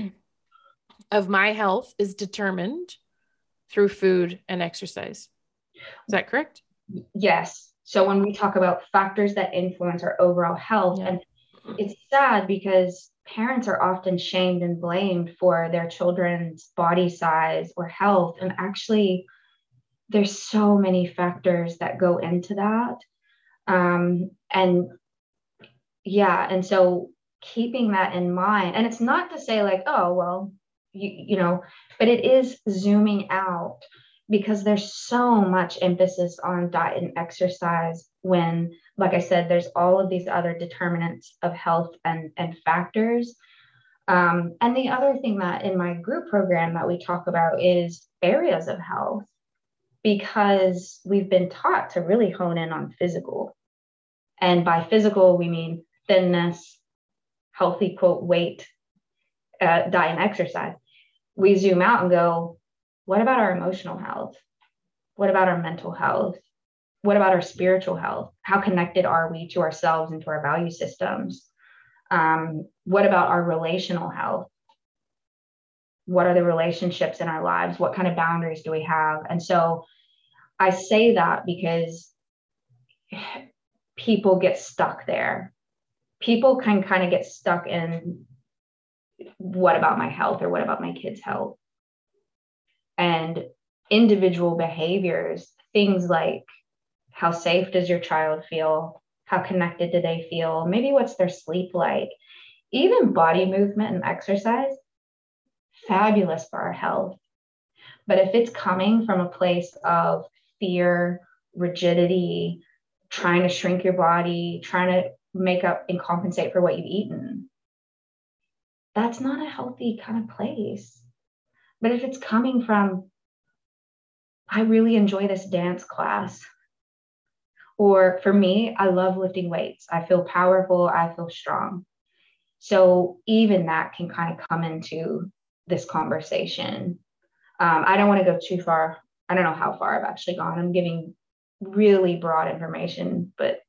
of my health is determined through food and exercise. Is that correct? Yes. So when we talk about factors that influence our overall health, yeah. and it's sad because parents are often shamed and blamed for their children's body size or health. And actually, there's so many factors that go into that. Um, and yeah, and so keeping that in mind, and it's not to say like, oh, well, you, you know, but it is zooming out because there's so much emphasis on diet and exercise when, like I said, there's all of these other determinants of health and, and factors. Um, and the other thing that in my group program that we talk about is areas of health, because we've been taught to really hone in on physical. And by physical, we mean thinness, healthy, quote, weight, uh, diet and exercise. We zoom out and go, what about our emotional health? What about our mental health? What about our spiritual health? How connected are we to ourselves and to our value systems? Um, what about our relational health? What are the relationships in our lives? What kind of boundaries do we have? And so I say that because people get stuck there. People can kind of get stuck in what about my health or what about my kids' health? And individual behaviors, things like how safe does your child feel? How connected do they feel? Maybe what's their sleep like? Even body movement and exercise, fabulous for our health. But if it's coming from a place of fear, rigidity, trying to shrink your body, trying to make up and compensate for what you've eaten, that's not a healthy kind of place. But if it's coming from, I really enjoy this dance class, or for me, I love lifting weights. I feel powerful. I feel strong. So even that can kind of come into this conversation. Um, I don't want to go too far. I don't know how far I've actually gone. I'm giving really broad information, but.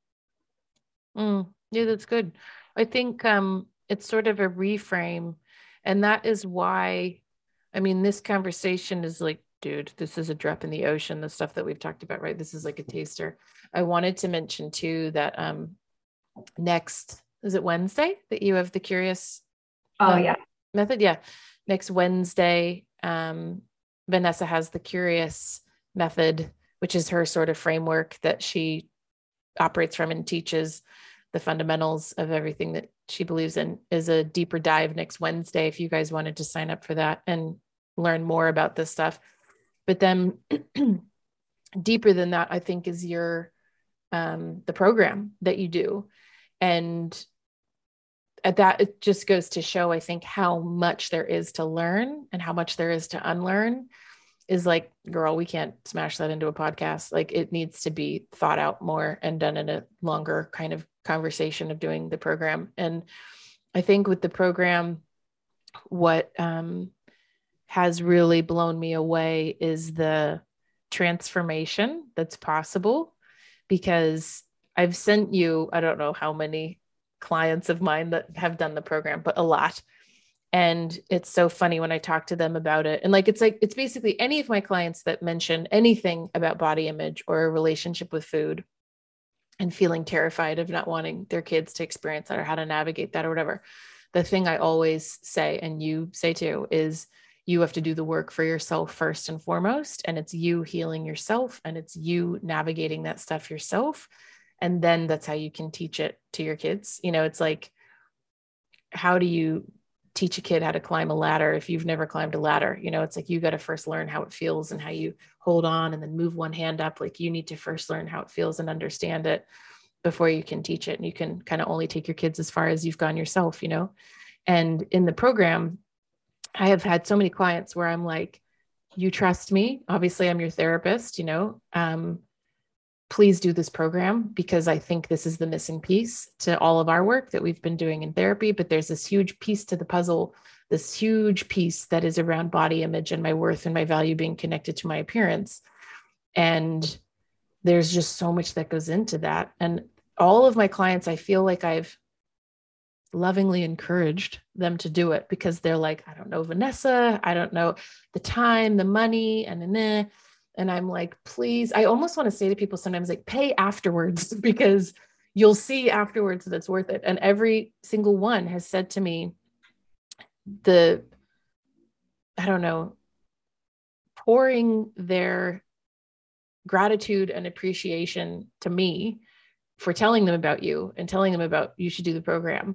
Mm, yeah, that's good. I think um, it's sort of a reframe. And that is why, I mean, this conversation is like, dude, this is a drop in the ocean, the stuff that we've talked about, right? This is like a taster. I wanted to mention too, that um, next, is it Wednesday that you have the Curious Oh yeah. method? Yeah. Next Wednesday, um, Vanessa has the Curious method, which is her sort of framework that she operates from and teaches the fundamentals of everything that she believes in. Is a deeper dive next Wednesday if you guys wanted to sign up for that and learn more about this stuff. But then deeper than that, I think, is your um, the program that you do. And at that, it just goes to show, I think, how much there is to learn and how much there is to unlearn. Is like, girl, we can't smash that into a podcast. Like, it needs to be thought out more and done in a longer kind of conversation of doing the program. And I think with the program, what um, has really blown me away is the transformation that's possible, because I've sent you, I don't know how many clients of mine that have done the program, but a lot. And it's so funny when I talk to them about it. And like, it's like, it's basically any of my clients that mention anything about body image or a relationship with food and feeling terrified of not wanting their kids to experience that or how to navigate that or whatever. The thing I always say, and you say too, is you have to do the work for yourself first and foremost. And it's you healing yourself, and it's you navigating that stuff yourself. And then that's how you can teach it to your kids. You know, it's like, how do you teach a kid how to climb a ladder if you've never climbed a ladder? You know, it's like, you got to first learn how it feels and how you hold on and then move one hand up. Like, you need to first learn how it feels and understand it before you can teach it. And you can kind of only take your kids as far as you've gone yourself, you know? And in the program, I have had so many clients where I'm like, you trust me. Obviously I'm your therapist, you know, um, please do this program, because I think this is the missing piece to all of our work that we've been doing in therapy. But there's this huge piece to the puzzle, this huge piece that is around body image and my worth and my value being connected to my appearance. And there's just so much that goes into that. And all of my clients, I feel like I've lovingly encouraged them to do it, because they're like, I don't know, Vanessa, I don't know the time, the money, and then, and I'm like, please, I almost want to say to people sometimes, like, pay afterwards, because you'll see afterwards that it's worth it. And every single one has said to me, the, I don't know, pouring their gratitude and appreciation to me for telling them about you and telling them about, you should do the program.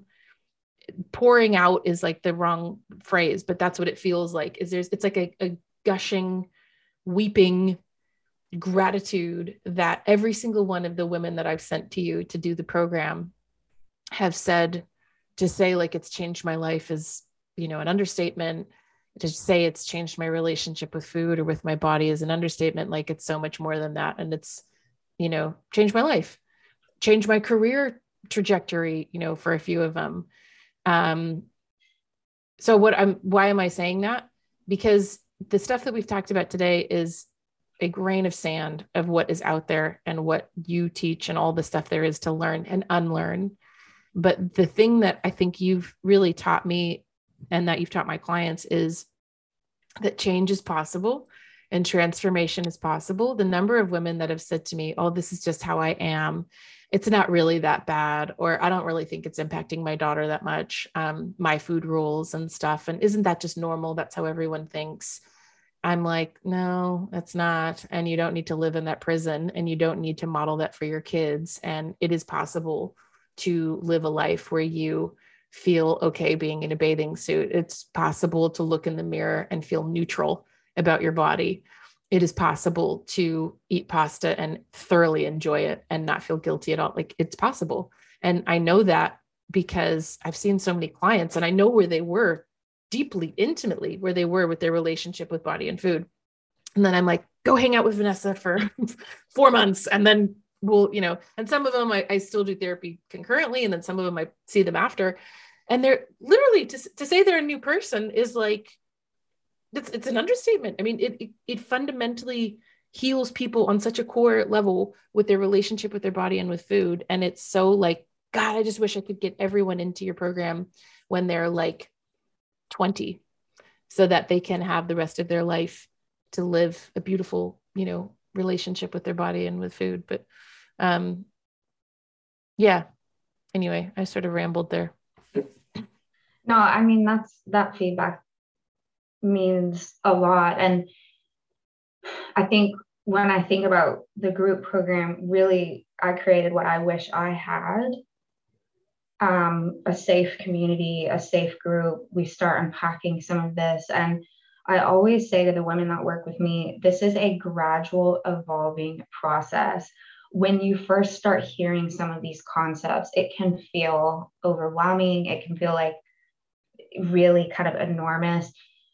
Pouring out is like the wrong phrase, but that's what it feels like. Is there's, it's like a, a gushing, weeping gratitude that every single one of the women that I've sent to you to do the program have said. To say like it's changed my life is, you know, an understatement. To say it's changed my relationship with food or with my body is an understatement. Like, it's so much more than that. And it's, you know, changed my life, changed my career trajectory, you know, for a few of them. Um, so what I'm, why am I saying that? Because the stuff that we've talked about today is a grain of sand of what is out there and what you teach and all the stuff there is to learn and unlearn. But the thing that I think you've really taught me and that you've taught my clients is that change is possible and transformation is possible. The number of women that have said to me, oh, this is just how I am. It's not really that bad. Or I don't really think it's impacting my daughter that much. Um, my food rules and stuff. And isn't that just normal? That's how everyone thinks. I'm like, no, that's not. And you don't need to live in that prison, and you don't need to model that for your kids. And it is possible to live a life where you feel okay being in a bathing suit. It's possible to look in the mirror and feel neutral about your body. It is possible to eat pasta and thoroughly enjoy it and not feel guilty at all. Like, it's possible. And I know that because I've seen so many clients, and I know where they were deeply, intimately, where they were with their relationship with body and food. And then I'm like, go hang out with Vanessa for four months. And then we'll, you know, and some of them I, I still do therapy concurrently. And then some of them I see them after. And they're literally, to, to say they're a new person is like, it's, it's an understatement. I mean, it, it, it fundamentally heals people on such a core level with their relationship with their body and with food. And it's so like, God, I just wish I could get everyone into your program when they're like twenty, so that they can have the rest of their life to live a beautiful, you know, relationship with their body and with food. But, um, yeah, anyway, I sort of rambled there. No, I mean, that's, that feedback means a lot. And I think when I think about the group program, really, I created what I wish I had. Um, a safe community, a safe group. We start unpacking some of this. And I always say to the women that work with me, this is a gradual evolving process. When you first start hearing some of these concepts, it can feel overwhelming. It can feel like really kind of enormous.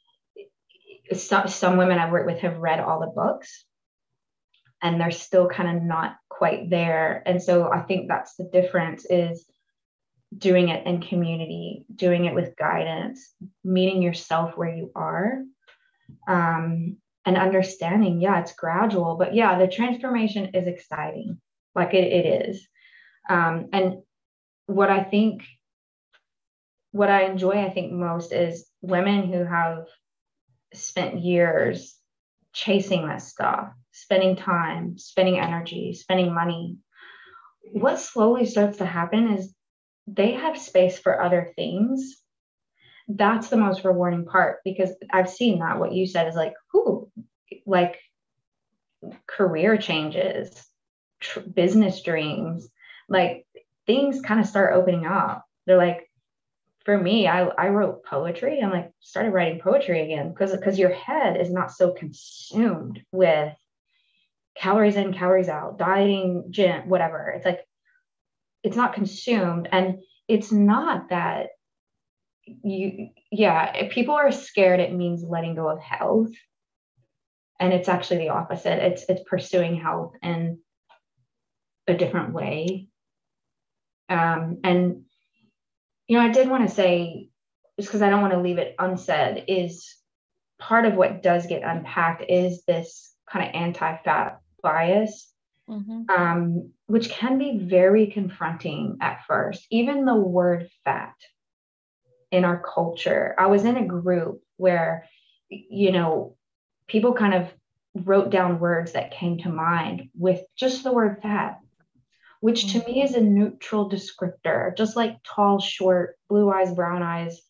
Some, some women I've worked with have read all the books, and they're still kind of not quite there. And so I think that's the difference, is doing it in community, doing it with guidance, meeting yourself where you are, um, and understanding, yeah, it's gradual, but yeah, the transformation is exciting. Like it, it is. Um, and what I think what I enjoy, I think, most is women who have spent years chasing this stuff, spending time, spending energy, spending money. What slowly starts to happen is they have space for other things. That's the most rewarding part, because I've seen that. What you said is like, who, like career changes, tr- business dreams, like things kind of start opening up. They're like, for me, I, I wrote poetry. I'm like, started writing poetry again because because your head is not so consumed with calories in, calories out, dieting, gym, whatever. It's like, it's not consumed. And it's not that you, yeah, if people are scared, it means letting go of health. And it's actually the opposite. It's it's pursuing health in a different way. Um, and you know, I did want to say, just because I don't want to leave it unsaid, is part of what does get unpacked is this kind of anti-fat bias, mm-hmm. um, which can be very confronting at first. Even the word fat in our culture. I was in a group where, you know, people kind of wrote down words that came to mind with just the word fat, which to me is a neutral descriptor, just like tall, short, blue eyes, brown eyes.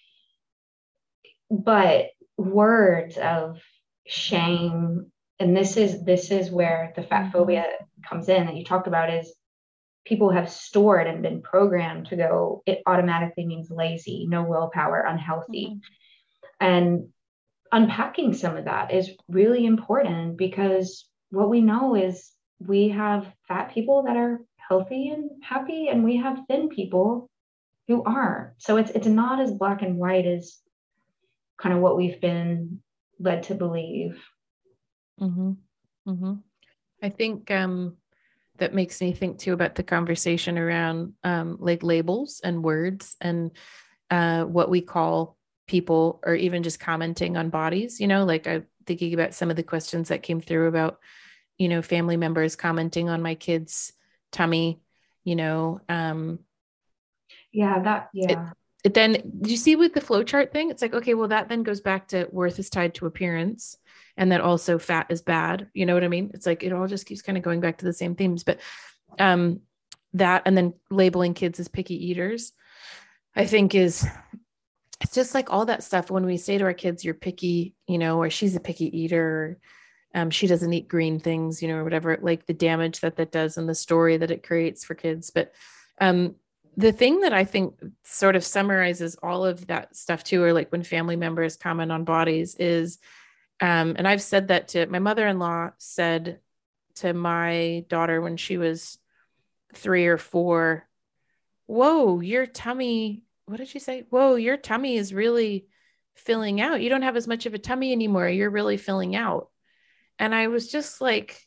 But words of shame, and this is this is where the fat phobia comes in that you talked about, is people have stored and been programmed to go, it automatically means lazy, no willpower, unhealthy. Mm-hmm. And unpacking some of that is really important, because what we know is we have fat people that are healthy and happy, and we have thin people who aren't. So it's it's not as black and white as kind of what we've been led to believe. Mm-hmm. Mm-hmm. I think um, that makes me think too about the conversation around um, like labels and words and uh, what we call people, or even just commenting on bodies. You know, like I'm thinking about some of the questions that came through about, you know, family members commenting on my kid's tummy, you know. Um, yeah, that, yeah. It, it then, do you see with the flowchart thing? It's like, okay, well, that then goes back to worth is tied to appearance, and that also fat is bad. You know what I mean? It's like, it all just keeps kind of going back to the same themes, but um, that, and then labeling kids as picky eaters, I think is, it's just like all that stuff. When we say to our kids, you're picky, you know, or she's a picky eater, um, she doesn't eat green things, you know, or whatever, like the damage that that does and the story that it creates for kids. But um, the thing that I think sort of summarizes all of that stuff too, or like when family members comment on bodies is, um, and I've said that to my mother-in-law, said to my daughter when she was three or four, whoa, your tummy, what did she say? Whoa, your tummy is really filling out. You don't have as much of a tummy anymore. You're really filling out. And I was just like,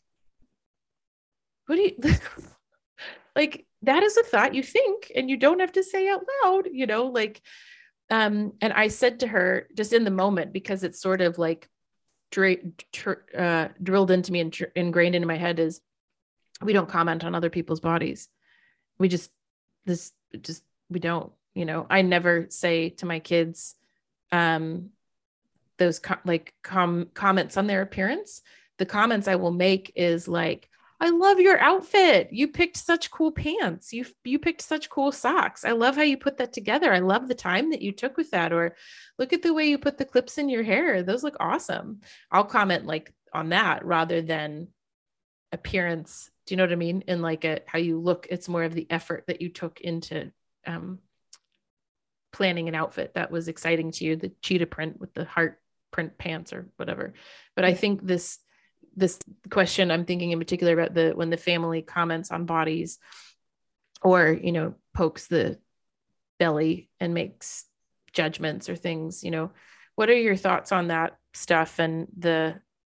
what do you, like, that is a thought you think, and you don't have to say out loud, you know, like, um, and I said to her just in the moment, because it's sort of like dra- tr- uh, drilled into me and tr- ingrained into my head, is we don't comment on other people's bodies. We just, this just, we don't, you know, I never say to my kids, um, those co- like com- comments on their appearance. The comments I will make is like, I love your outfit. You picked such cool pants. You you picked such cool socks. I love how you put that together. I love the time that you took with that. Or look at the way you put the clips in your hair. Those look awesome. I'll comment like on that rather than appearance. Do you know what I mean? In like a, how you look, it's more of the effort that you took into um, planning an outfit that was exciting to you, the cheetah print with the heart print pants or whatever. But I think this, this question I'm thinking in particular about the, when the family comments on bodies or, you know, pokes the belly and makes judgments or things, you know, what are your thoughts on that stuff? And the,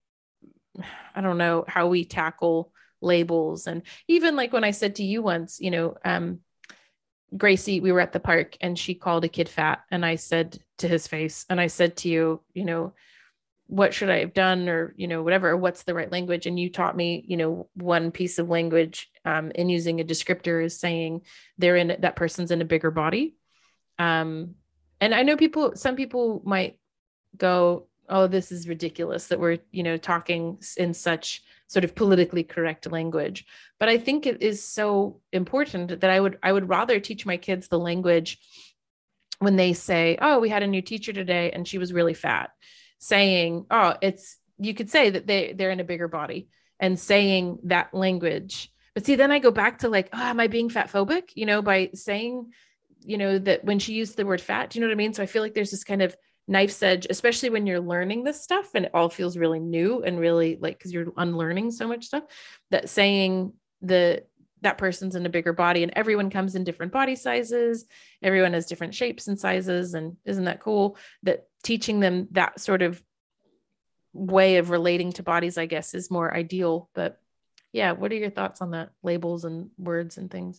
I don't know how we tackle labels. And even like when I said to you once, you know, um, Gracie, we were at the park and she called a kid fat. And I said to his face, and I said to you, you know, what should I have done? Or, you know, whatever, or what's the right language? And you taught me, you know, one piece of language um, in using a descriptor is saying they're in, that person's in a bigger body. Um, and I know people, some people might go, oh, this is ridiculous that we're, you know, talking in such sort of politically correct language. But I think it is so important that I would, I would rather teach my kids the language when they say, oh, we had a new teacher today and she was really fat, saying, oh, it's, you could say that they, they're in a bigger body, and saying that language. But see, then I go back to like, oh, am I being fat phobic? You know, by saying, you know, that when she used the word fat, do you know what I mean? So I feel like there's this kind of knife's edge, especially when you're learning this stuff and it all feels really new and really like, cause you're unlearning so much stuff, that saying the, that person's in a bigger body, and everyone comes in different body sizes. Everyone has different shapes and sizes. And isn't that cool that teaching them that sort of way of relating to bodies, I guess, is more ideal. But yeah, what are your thoughts on that? Labels and words and things.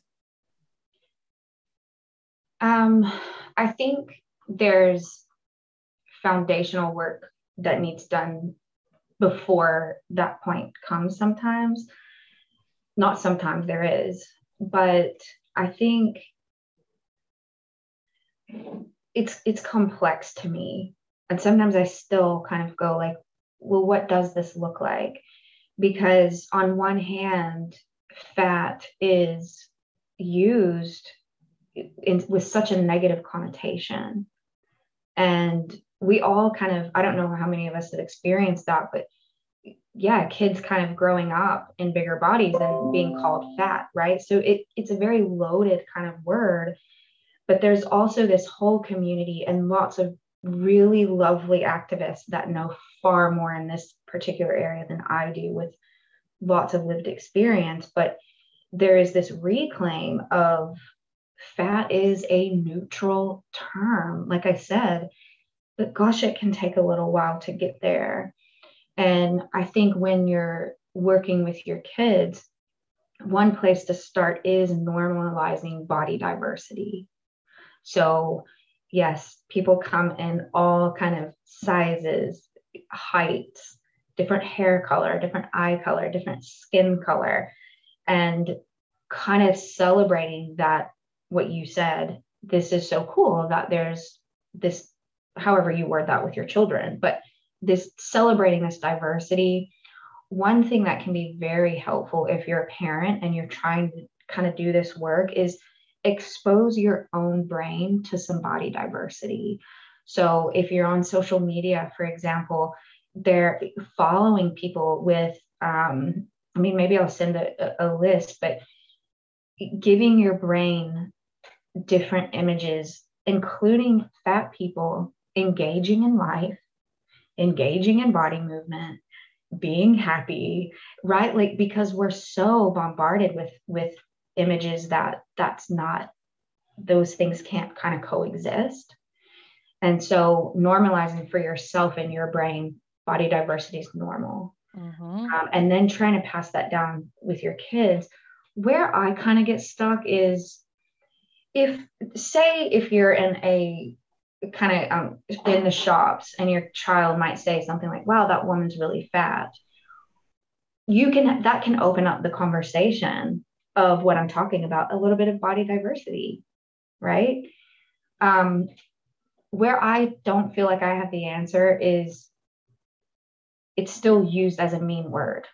Um, I think there's foundational work that needs done before that point comes sometimes. Not sometimes, there is, but I think it's it's complex to me. And sometimes I still kind of go like, well, what does this look like? Because on one hand, fat is used in, with such a negative connotation. And we all kind of, I don't know how many of us have experienced that, but yeah, kids kind of growing up in bigger bodies and being called fat, right? So it, it's a very loaded kind of word, but there's also this whole community and lots of really lovely activists that know far more in this particular area than I do, with lots of lived experience. But there is this reclaim of fat is a neutral term, like I said, but gosh, it can take a little while to get there. And I think when you're working with your kids, one place to start is normalizing body diversity. So yes, people come in all kind of sizes, heights, different hair color, different eye color, different skin color, and kind of celebrating that, what you said, this is so cool that there's this, however you word that with your children, but this celebrating this diversity. One thing that can be very helpful if you're a parent and you're trying to kind of do this work is expose your own brain to some body diversity. So if you're on social media, for example, they're following people with, um, I mean, maybe I'll send a, a list, but giving your brain different images, including fat people engaging in life, engaging in body movement, being happy, right? Like, because we're so bombarded with, with images that that's not, those things can't kind of coexist. And so normalizing for yourself in your brain, body diversity is normal. Mm-hmm. Um, and then trying to pass that down with your kids. Where I kind of get stuck is if, say, if you're in a kind of um, in the shops and your child might say something like, wow, that woman's really fat. You can, that can open up the conversation of what I'm talking about, a little bit of body diversity, right? Um, where I don't feel like I have the answer is it's still used as a mean word.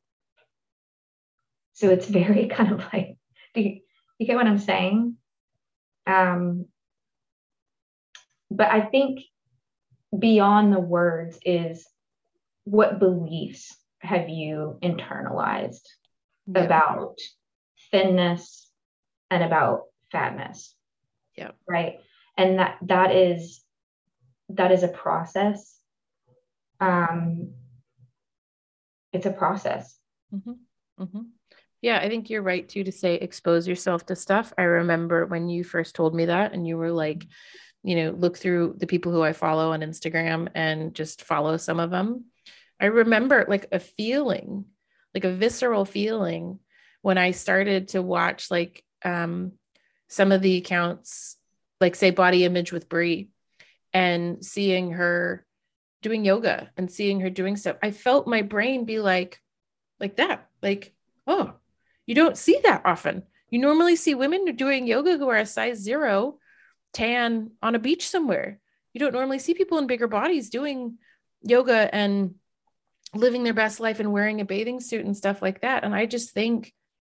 So it's very kind of like, do you, you get what I'm saying? Um, but I think beyond the words is, what beliefs have you internalized yeah. about thinness and about fatness? Yeah. Right. And that, that is, that is a process. Um, it's a process. Mm-hmm. Mm-hmm. Yeah, I think you're right too, to say expose yourself to stuff. I remember when you first told me that and you were like, you know, look through the people who I follow on Instagram and just follow some of them. I remember like a feeling, like a visceral feeling when I started to watch like um, some of the accounts, like say Body Image with Brie, and seeing her doing yoga and seeing her doing stuff. I felt my brain be like, like that, like, oh, you don't see that often. You normally see women doing yoga who are a size zero tan on a beach somewhere. You don't normally see people in bigger bodies doing yoga and living their best life and wearing a bathing suit and stuff like that. And I just think,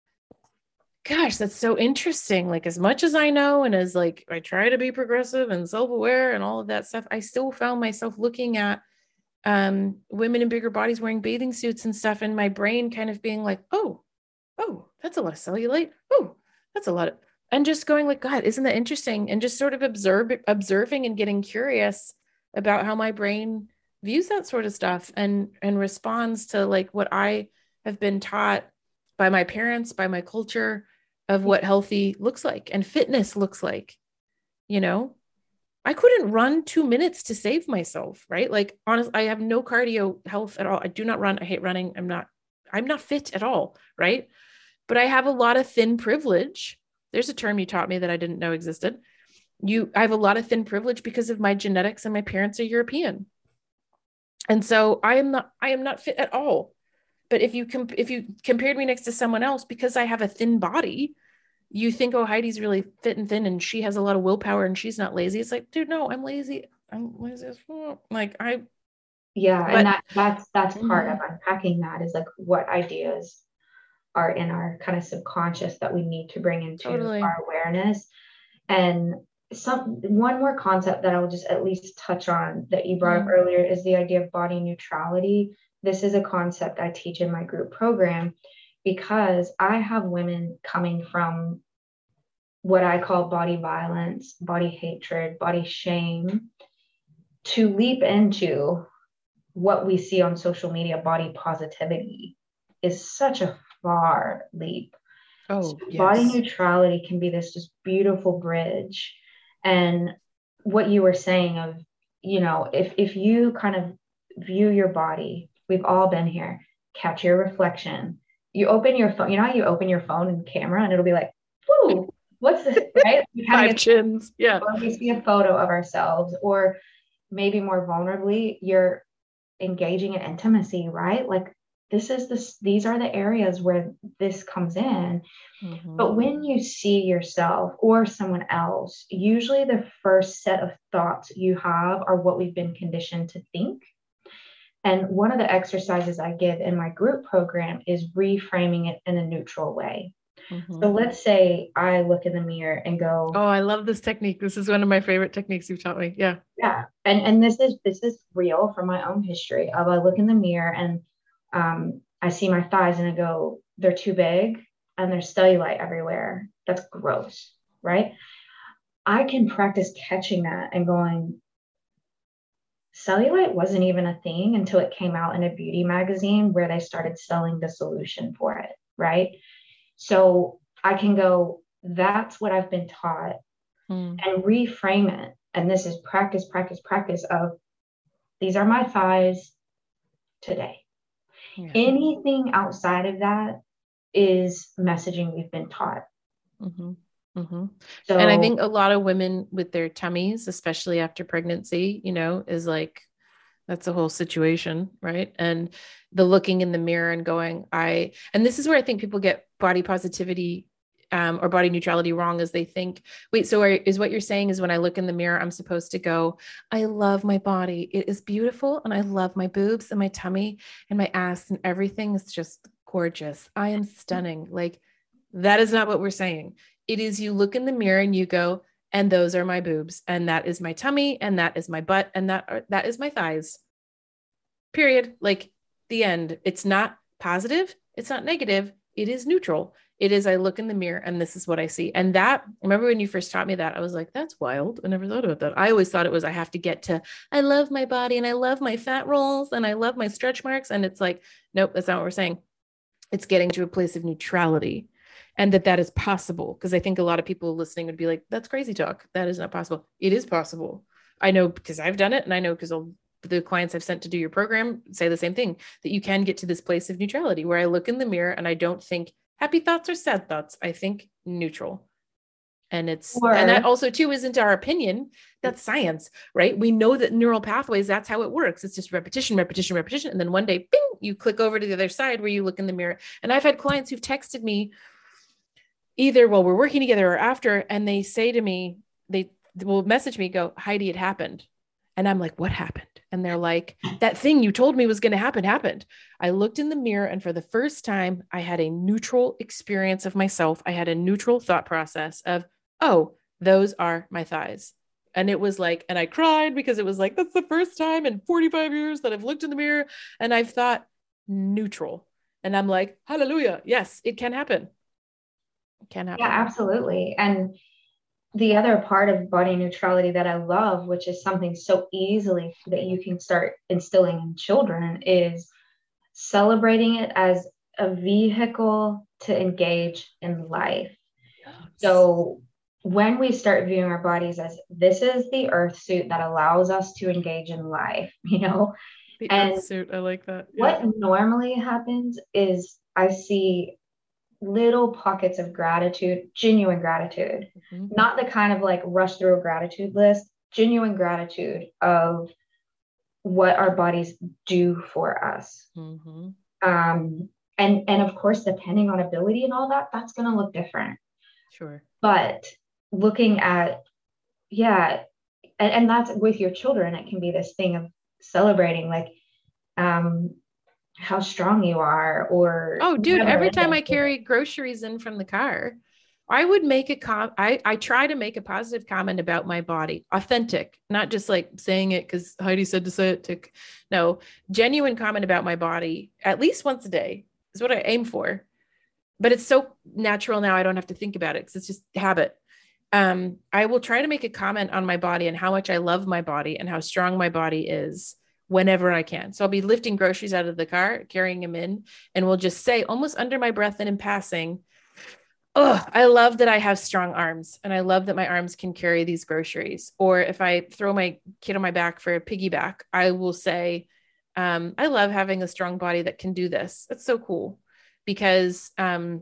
gosh, that's so interesting. Like, as much as I know, and as like, I try to be progressive and self-aware and all of that stuff, I still found myself looking at um, women in bigger bodies wearing bathing suits and stuff. And my brain kind of being like, oh, oh, that's a lot of cellulite. Oh, that's a lot of, and just going like, God, isn't that interesting? And just sort of observe, observing and getting curious about how my brain views that sort of stuff and, and responds to like what I have been taught by my parents, by my culture of what healthy looks like and fitness looks like. You know, I couldn't run two minutes to save myself, right? Like, honestly, I have no cardio health at all. I do not run. I hate running. I'm not, I'm not fit at all. Right. But I have a lot of thin privilege. There's a term you taught me that I didn't know existed. You, I have a lot of thin privilege because of my genetics, and my parents are European. And so I am not, I am not fit at all. But if you comp- if you compared me next to someone else, because I have a thin body, you think, oh, Heidi's really fit and thin and she has a lot of willpower and she's not lazy. It's like, dude, no, I'm lazy. I'm lazy as well. Like I, yeah, but, and that that's that's part mm-hmm. of unpacking that, is like what ideas are in our kind of subconscious that we need to bring into Totally. our awareness. And some one more concept that I'll just at least touch on that you brought mm-hmm. up earlier is the idea of body neutrality. This is a concept I teach in my group program, because I have women coming from what I call body violence, body hatred, body shame, to leap into what we see on social media, body positivity, is such a far leap. Oh, so yes. Body neutrality can be this just beautiful bridge. And what you were saying of, you know, if if you kind of view your body, we've all been here, catch your reflection. You open your phone, you know how you open your phone and camera and it'll be like, whoo, what's this, right? Five chins, yeah. Or we see a photo of ourselves, or maybe more vulnerably, you're engaging in intimacy, right? Like, this is this, these are the areas where this comes in. Mm-hmm. But when you see yourself or someone else, usually the first set of thoughts you have are what we've been conditioned to think. And one of the exercises I give in my group program is reframing it in a neutral way. Mm-hmm. So let's say I look in the mirror and go, oh, I love this technique. This is one of my favorite techniques you've taught me. Yeah. Yeah. And and this is this is real from my own history of, I look in the mirror and um, I see my thighs and I go, they're too big and there's cellulite everywhere. That's gross, right? I can practice catching that and going, cellulite wasn't even a thing until it came out in a beauty magazine where they started selling the solution for it, right? So I can go, that's what I've been taught, mm. and reframe it. And this is practice, practice, practice of, these are my thighs today. Yeah. Anything outside of that is messaging we've been taught. Mm-hmm. Mm-hmm. So, and I think a lot of women with their tummies, especially after pregnancy, you know, is like, that's the whole situation. Right. And the looking in the mirror and going, I, and this is where I think people get body positivity um, or body neutrality wrong, is they think, wait, so are, is what you're saying is when I look in the mirror, I'm supposed to go, I love my body. It is beautiful. And I love my boobs and my tummy and my ass and everything is just gorgeous. I am stunning. Like, that is not what we're saying. It is, you look in the mirror and you go, and those are my boobs, and that is my tummy, and that is my butt, and that are, that is my thighs. Period. Like, the end. It's not positive. It's not negative. It is neutral. It is, I look in the mirror and this is what I see. And that, remember when you first taught me that, I was like, that's wild. I never thought about that. I always thought it was, I have to get to, I love my body and I love my fat rolls and I love my stretch marks. And it's like, nope, that's not what we're saying. It's getting to a place of neutrality. And that that is possible. Because I think a lot of people listening would be like, that's crazy talk. That is not possible. It is possible. I know because I've done it. And I know because the clients I've sent to do your program say the same thing, that you can get to this place of neutrality where I look in the mirror and I don't think happy thoughts or sad thoughts. I think neutral. And it's, or, and that also too isn't our opinion. That's science, right? We know that neural pathways, that's how it works. It's just repetition, repetition, repetition. And then one day, bing, you click over to the other side where you look in the mirror. And I've had clients who've texted me either while we're working together or after, and they say to me, they will message me, go, Heidi, it happened. And I'm like, what happened? And they're like, that thing you told me was going to happen happened. I looked in the mirror, and for the first time, I had a neutral experience of myself. I had a neutral thought process of, oh, those are my thighs. And it was like, and I cried because it was like, that's the first time in forty-five years that I've looked in the mirror and I've thought neutral. And I'm like, hallelujah. Yes, it can happen. It can Yeah, happen. absolutely. And the other part of body neutrality that I love, which is something so easily that you can start instilling in children, is celebrating it as a vehicle to engage in life. Yes. So when we start viewing our bodies as this is the earth suit that allows us to engage in life, you know, The and earth suit. I like that. what Yeah. normally happens is I see little pockets of gratitude, genuine gratitude, Mm-hmm. not the kind of like rush through a gratitude list, genuine gratitude of what our bodies do for us. Mm-hmm. Um, and and of course, depending on ability and all that, that's going to look different. Sure. But looking at, yeah, and, and that's with your children, it can be this thing of celebrating like um how strong you are or Oh, dude, whatever every it time I is. carry groceries in from the car, I would make a com I, I try to make a positive comment about my body, authentic, not just like saying it because Heidi said to say it to no, genuine comment about my body at least once a day is what I aim for. But it's so natural now, I don't have to think about it because it's just habit. Um, I will try to make a comment on my body and how much I love my body and how strong my body is whenever I can. So I'll be lifting groceries out of the car, carrying them in, and we'll just say almost under my breath and in passing, oh, I love that I have strong arms and I love that my arms can carry these groceries. Or if I throw my kid on my back for a piggyback, I will say, um, I love having a strong body that can do this. That's so cool because, um,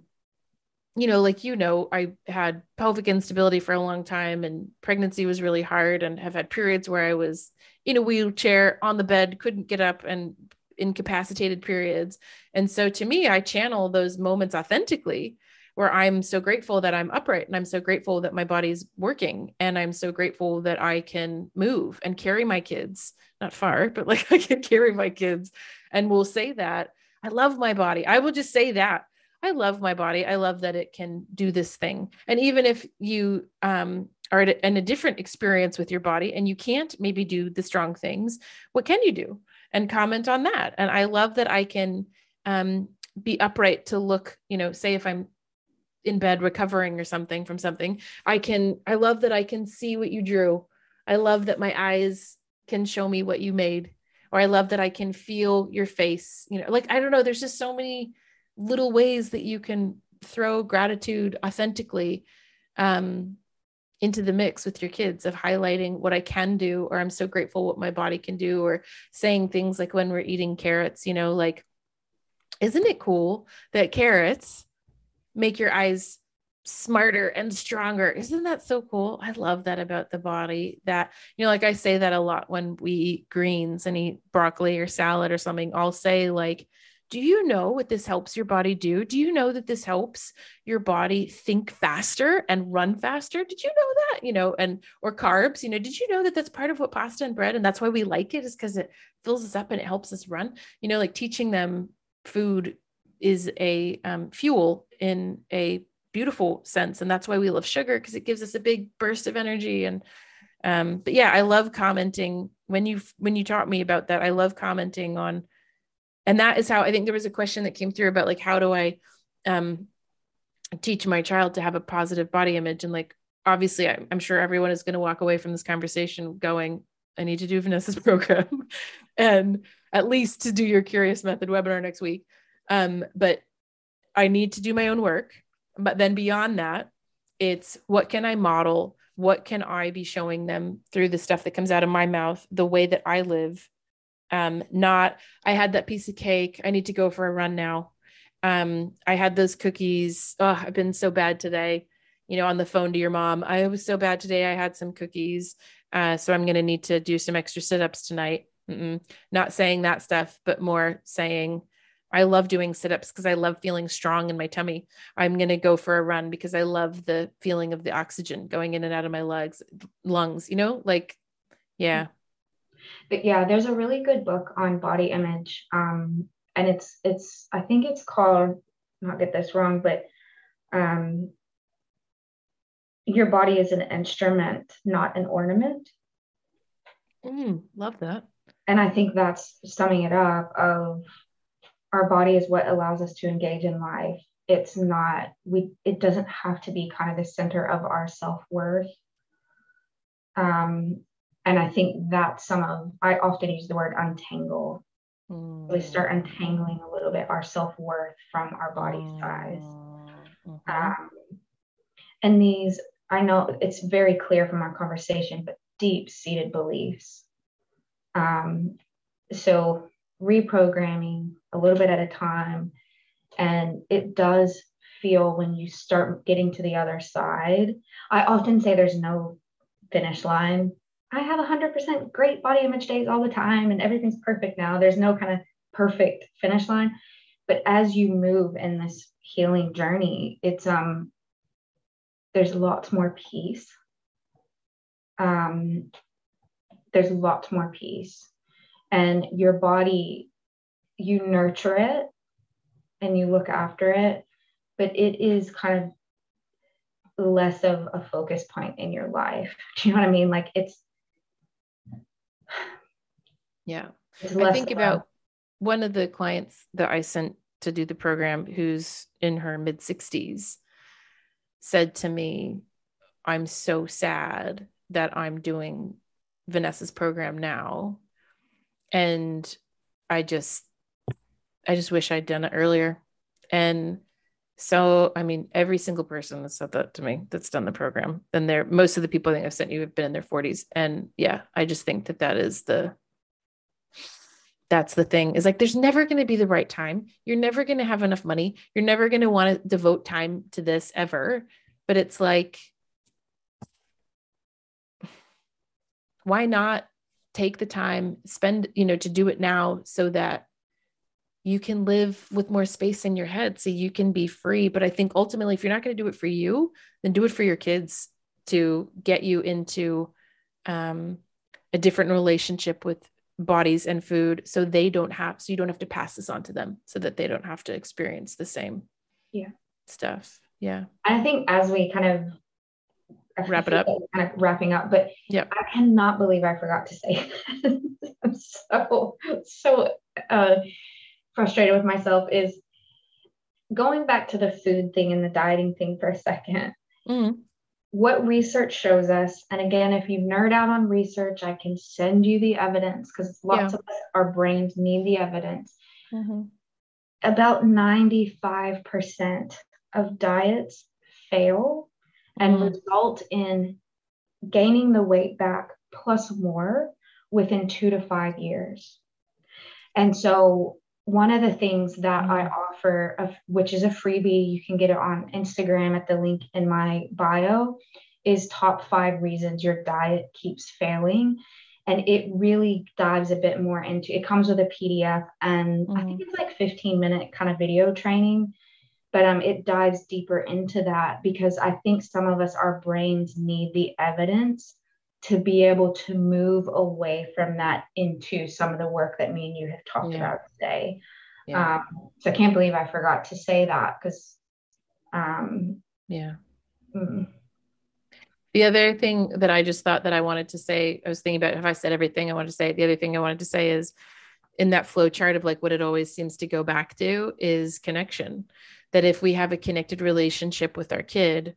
you know, like, you know, I had pelvic instability for a long time and pregnancy was really hard and have had periods where I was in a wheelchair on the bed, couldn't get up and incapacitated periods. And so to me, I channel those moments authentically where I'm so grateful that I'm upright and I'm so grateful that my body's working and I'm so grateful that I can move and carry my kids, not far, but like I can carry my kids and we'll say that I love my body. I will just say that I love my body. I love that it can do this thing. And even if you um, are in a different experience with your body and you can't maybe do the strong things, what can you do? And comment on that. And I love that I can um, be upright to look, you know, say if I'm in bed recovering or something from something, I can, I love that I can see what you drew. I love that my eyes can show me what you made, or I love that I can feel your face, you know, like, I don't know, there's just so many little ways that you can throw gratitude authentically um, into the mix with your kids of highlighting what I can do, or I'm so grateful what my body can do, or saying things like when we're eating carrots, you know, like, isn't it cool that carrots make your eyes smarter and stronger? Isn't that so cool? I love that about the body. That, you know, like I say that a lot when we eat greens and eat broccoli or salad or something. I'll say like, do you know what this helps your body do? Do you know that this helps your body think faster and run faster? Did you know that? You know, and or carbs, you know, did you know that that's part of what pasta and bread, and that's why we like it, is because it fills us up and it helps us run, you know, like teaching them food is a um, fuel in a beautiful sense. And that's why we love sugar, because it gives us a big burst of energy. And um, but yeah, I love commenting when you when you taught me about that. I love commenting on, and that is how I think there was a question that came through about like, how do I um, teach my child to have a positive body image? And like, obviously, I, I'm sure everyone is going to walk away from this conversation going, I need to do Vanessa's program and at least to do your Curious Method webinar next week. Um, but I need to do my own work. But then beyond that, it's what can I model? What can I be showing them through the stuff that comes out of my mouth, the way that I live? Um, not, I had that piece of cake, I need to go for a run now. Um, I had those cookies. Oh, I've been so bad today, you know, on the phone to your mom. I was so bad today. I had some cookies. Uh, so I'm going to need to do some extra sit-ups tonight. Mm-mm. Not saying that stuff, but more saying, I love doing sit-ups because I love feeling strong in my tummy. I'm going to go for a run because I love the feeling of the oxygen going in and out of my legs, lungs, you know, like, yeah. But yeah, there's a really good book on body image. Um, and it's, it's, I think it's called, not get this wrong, but um, Your Body is an Instrument, Not an Ornament. Mm, love that. And I think that's summing it up of our body is what allows us to engage in life. It's not, we, it doesn't have to be kind of the center of our self-worth. Um, and I think that's some of, I often use the word untangle. Mm. We start untangling a little bit our self-worth from our body mm. size. Mm-hmm. Um, and these, I know it's very clear from our conversation, but deep-seated beliefs. Um, so reprogramming a little bit at a time. And it does feel when you start getting to the other side. I often say there's no finish line. I have one hundred percent great body image days all the time and everything's perfect now. There's no kind of perfect finish line. But as you move in this healing journey, it's um there's lots more peace. Um, there's lots more peace. And your body, you nurture it and you look after it, but it is kind of less of a focus point in your life. Do you know what I mean? Like it's, yeah. It's I think about a, one of the clients that I sent to do the program, who's in her mid sixties, said to me, I'm so sad that I'm doing Vanessa's program now. And I just, I just wish I'd done it earlier. And so, I mean, every single person that said that to me, that's done the program, and they're, most of the people I think I've sent you have been in their forties. And yeah, I just think that that is the, that's the thing, is like, there's never going to be the right time. You're never going to have enough money. You're never going to want to devote time to this ever. But it's like, why not take the time, spend, you know, to do it now so that you can live with more space in your head so you can be free. But I think ultimately, if you're not going to do it for you, then do it for your kids to get you into um, a different relationship with bodies and food, so they don't have, so you don't have to pass this on to them, so that they don't have to experience the same yeah stuff. Yeah. I think as we kind of wrap it up, kind of wrapping up, but yeah, I cannot believe I forgot to say I'm so, so uh, frustrated with myself, is going back to the food thing and the dieting thing for a second. Mm-hmm. What research shows us, and again, if you nerd out on research, I can send you the evidence, because lots yeah. of us, our brains need the evidence. Mm-hmm. About ninety-five percent of diets fail and mm-hmm. result in gaining the weight back plus more within two to five years. And so one of the things that mm-hmm. I offer, of, which is a freebie, you can get it on Instagram at the link in my bio, is top five reasons your diet keeps failing. And it really dives a bit more into, it comes with a P D F, and mm-hmm. I think it's like fifteen minute kind of video training, but um, it dives deeper into that, because I think some of us, our brains need the evidence to be able to move away from that into some of the work that me and you have talked yeah. about today. Yeah. Um, so I can't believe I forgot to say that, because um, yeah. Mm. The other thing that I just thought that I wanted to say, I was thinking about if I said everything I wanted to say, the other thing I wanted to say is, in that flow chart of like what it always seems to go back to is connection. That if we have a connected relationship with our kid,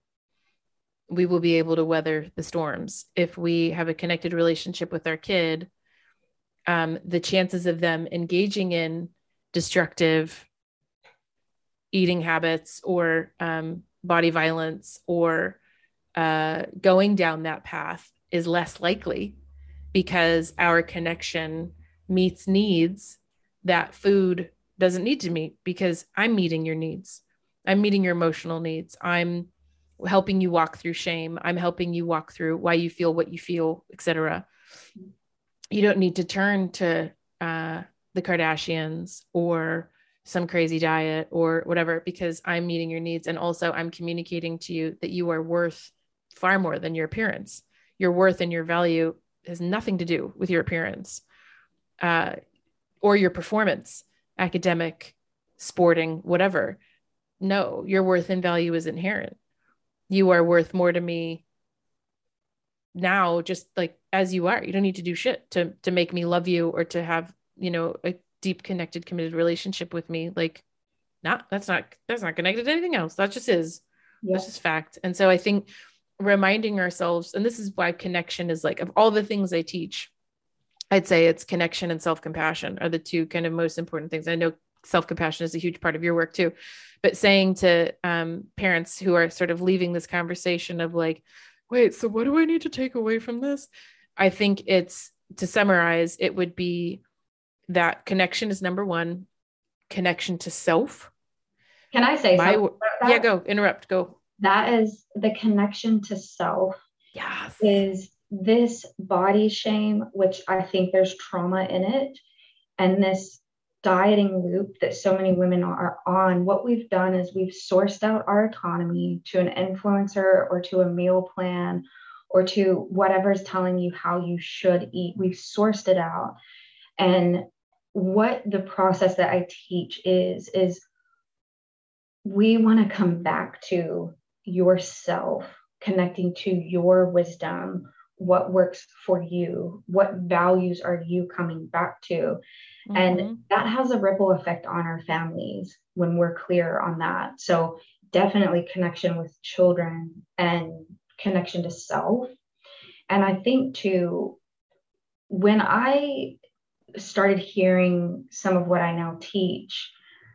we will be able to weather the storms. If we have a connected relationship with our kid, um, the chances of them engaging in destructive eating habits or um, body violence or uh, going down that path is less likely, because our connection meets needs that food doesn't need to meet, because I'm meeting your needs. I'm meeting your emotional needs. I'm helping you walk through shame. I'm helping you walk through why you feel what you feel, et cetera. You don't need to turn to uh, the Kardashians or some crazy diet or whatever, because I'm meeting your needs. And also I'm communicating to you that you are worth far more than your appearance. Your worth and your value has nothing to do with your appearance, uh, or your performance, academic, sporting, whatever. No, your worth and value is inherent. You are worth more to me now, just like as you are. You don't need to do shit to, to make me love you or to have, you know, a deep, connected, committed relationship with me. Like, not, that's not, that's not connected to anything else. That just is, yep. That's just fact. And so I think reminding ourselves, and this is why connection is like, of all the things I teach, I'd say it's connection and self-compassion are the two kind of most important things. I know self-compassion is a huge part of your work too, but saying to um, parents who are sort of leaving this conversation of like, wait, so what do I need to take away from this? I think it's, to summarize, it would be that connection is number one, connection to self. Can I say My, something about that? Yeah, go, interrupt, go. That is the connection to self. Yes. Is this body shame, which I think there's trauma in it, and this dieting loop that so many women are on. What we've done is we've sourced out our autonomy to an influencer or to a meal plan or to whatever's telling you how you should eat. We've sourced it out. And what the process that I teach is, is we want to come back to yourself, connecting to your wisdom, what works for you, what values are you coming back to? Mm-hmm. And that has a ripple effect on our families when we're clear on that. So definitely connection with children and connection to self. And I think too, when I started hearing some of what I now teach,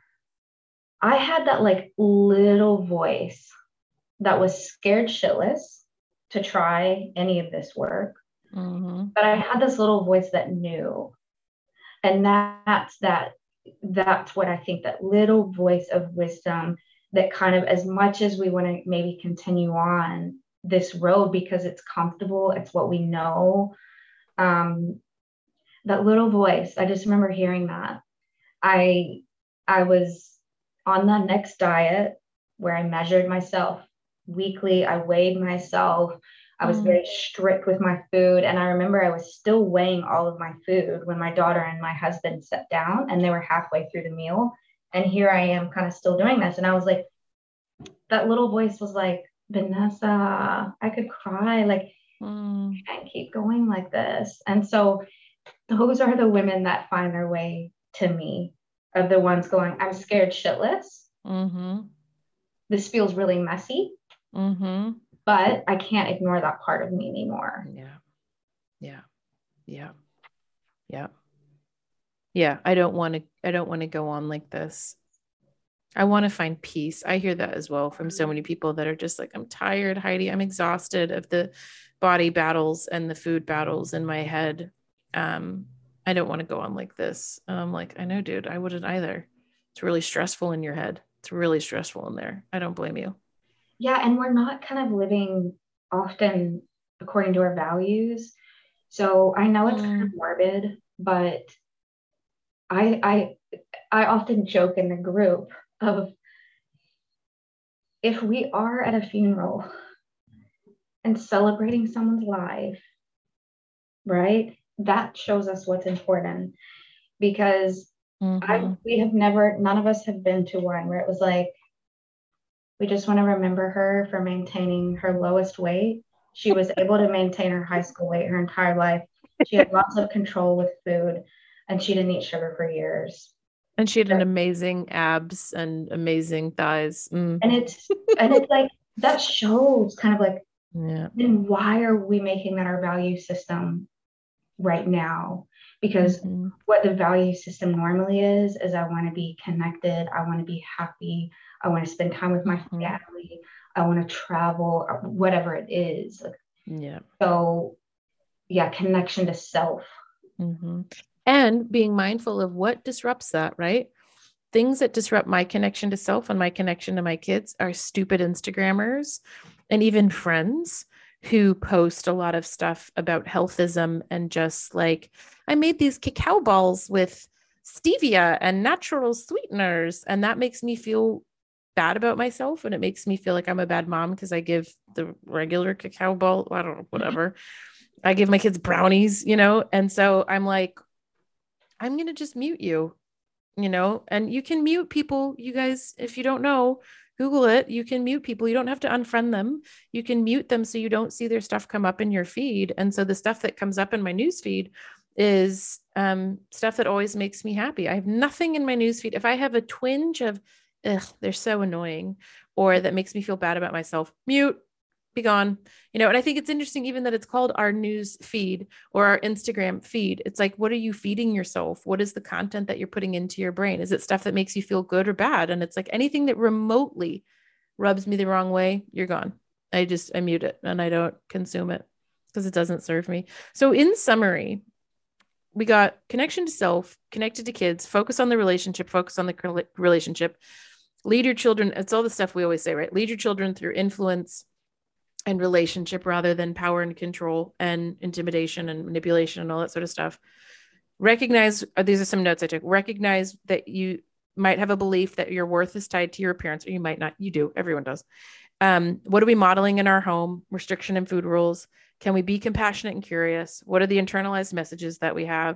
I had that like little voice that was scared shitless to try any of this work. Mm-hmm. But I had this little voice that knew. And that's that, that's what I think, that little voice of wisdom that kind of, as much as we want to maybe continue on this road because it's comfortable, it's what we know. Um, that little voice, I just remember hearing that. I, I was on the next diet where I measured myself weekly. I weighed myself. I was mm. very strict with my food. And I remember I was still weighing all of my food when my daughter and my husband sat down and they were halfway through the meal. And here I am kind of still doing this. And I was like, that little voice was like, Vanessa, I could cry. Like, mm. I can't keep going like this. And so those are the women that find their way to me, of the ones going, I'm scared shitless. Mm-hmm. This feels really messy. Mm-hmm. But I can't ignore that part of me anymore. Yeah. Yeah. Yeah. Yeah. Yeah. I don't want to, I don't want to go on like this. I want to find peace. I hear that as well from so many people that are just like, I'm tired, Heidi. I'm exhausted of the body battles and the food battles in my head. Um, I don't want to go on like this. And I'm like, I know, dude, I wouldn't either. It's really stressful in your head. It's really stressful in there. I don't blame you. Yeah. And we're not kind of living often according to our values. So I know it's mm. kind of morbid, but I, I, I often joke in the group of, if we are at a funeral and celebrating someone's life, right? That shows us what's important, because mm-hmm. I, we have never, none of us have been to one where it was like, we just want to remember her for maintaining her lowest weight. She was able to maintain her high school weight her entire life. She had lots of control with food, and she didn't eat sugar for years. And she had an amazing abs and amazing thighs. Mm. And it's, and it's like, that shows kind of like, yeah. Then why are we making that our value system right now? Because mm-hmm. what the value system normally is, is I want to be connected. I want to be happy. I want to spend time with my mm-hmm. family. I want to travel, whatever it is. Yeah. So yeah, connection to self. Mm-hmm. And being mindful of what disrupts that, right? Things that disrupt my connection to self and my connection to my kids are stupid Instagrammers and even friends who post a lot of stuff about healthism and just like, I made these cacao balls with stevia and natural sweeteners. And that makes me feel bad about myself. And it makes me feel like I'm a bad mom because I give the regular cacao bowl, I don't know, whatever. I give my kids brownies, you know? And so I'm like, I'm going to just mute you, you know, and you can mute people. You guys, if you don't know, Google it. You can mute people. You don't have to unfriend them. You can mute them so you don't see their stuff come up in your feed. And so the stuff that comes up in my news feed is um, stuff that always makes me happy. I have nothing in my news feed. If I have a twinge of, ugh, they're so annoying, or that makes me feel bad about myself, mute, be gone, you know. And I think it's interesting even that it's called our news feed or our Instagram feed. It's like, what are you feeding yourself? What is the content that you're putting into your brain? Is it stuff that makes you feel good or bad? And it's like anything that remotely rubs me the wrong way, you're gone. I just, I mute it and I don't consume it because it doesn't serve me. So in summary, we got connection to self, connected to kids, focus on the relationship, focus on the relationship, lead your children. It's all the stuff we always say, right? Lead your children through influence and relationship rather than power and control and intimidation and manipulation and all that sort of stuff. Recognize, these are some notes I took. Recognize that you might have a belief that your worth is tied to your appearance, or you might not. You do. Everyone does. Um, what are we modeling in our home? Restriction and food rules. Can we be compassionate and curious? What are the internalized messages that we have?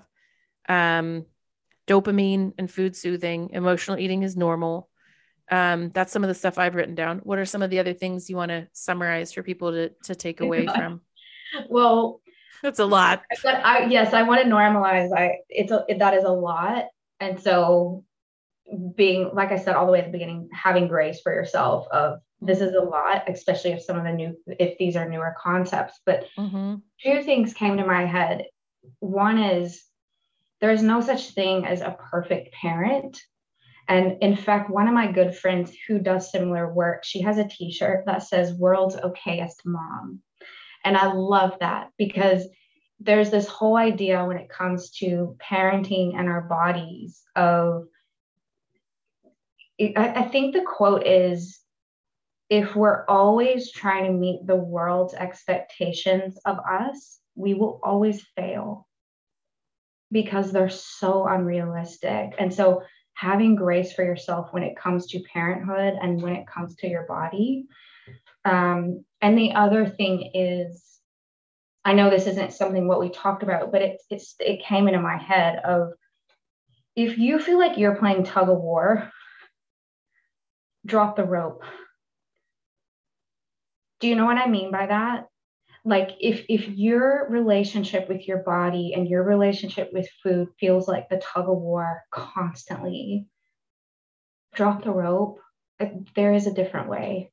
Um, dopamine and food soothing. Emotional eating is normal. Um, that's some of the stuff I've written down. What are some of the other things you want to summarize for people to, to take away from? Well, that's a lot. But I, yes, I want to normalize. I, it's a, that is a lot. And so being, like I said, all the way at the beginning, having grace for yourself of this is a lot, especially if some of the new, if these are newer concepts, but mm-hmm. two things came to my head. One is there is no such thing as a perfect parent. And in fact, one of my good friends who does similar work, she has a t-shirt that says world's okayest mom. And I love that because there's this whole idea when it comes to parenting and our bodies of, I, I think the quote is, if we're always trying to meet the world's expectations of us, we will always fail because they're so unrealistic. And so having grace for yourself when it comes to parenthood and when it comes to your body. Um, and the other thing is, I know this isn't something what we talked about, but it, it's, it came into my head of, if you feel like you're playing tug of war, drop the rope. Do you know what I mean by that? Like if, if your relationship with your body and your relationship with food feels like the tug of war constantly, drop the rope. There is a different way.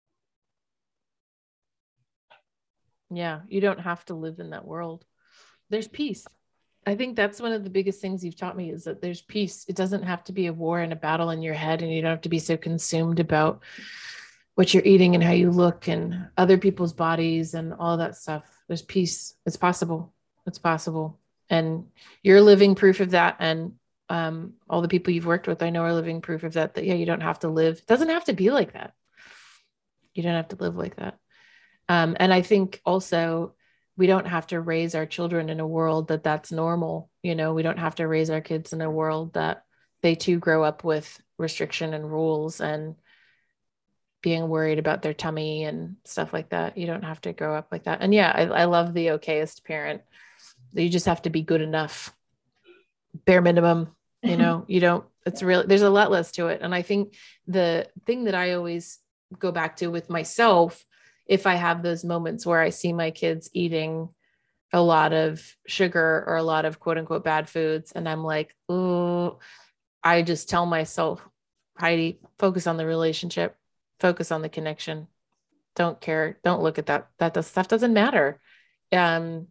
Yeah, you don't have to live in that world. There's peace. I think that's one of the biggest things you've taught me is that there's peace. It doesn't have to be a war and a battle in your head, and you don't have to be so consumed about what you're eating and how you look and other people's bodies and all that stuff. There's peace. It's possible. It's possible. And you're living proof of that. And um, all the people you've worked with, I know are living proof of that, that, yeah, you don't have to live. It doesn't have to be like that. You don't have to live like that. Um, and I think also we don't have to raise our children in a world that that's normal. You know, we don't have to raise our kids in a world that they too grow up with restriction and rules and being worried about their tummy and stuff like that. You don't have to grow up like that. And yeah, I, I love the okayest parent. You just have to be good enough, bare minimum, you know, you don't, it's really, there's a lot less to it. And I think the thing that I always go back to with myself, if I have those moments where I see my kids eating a lot of sugar or a lot of quote unquote bad foods, and I'm like, oh, I just tell myself, Heidi, focus on the relationship, focus on the connection. Don't care. Don't look at that. That does, stuff doesn't matter. Um,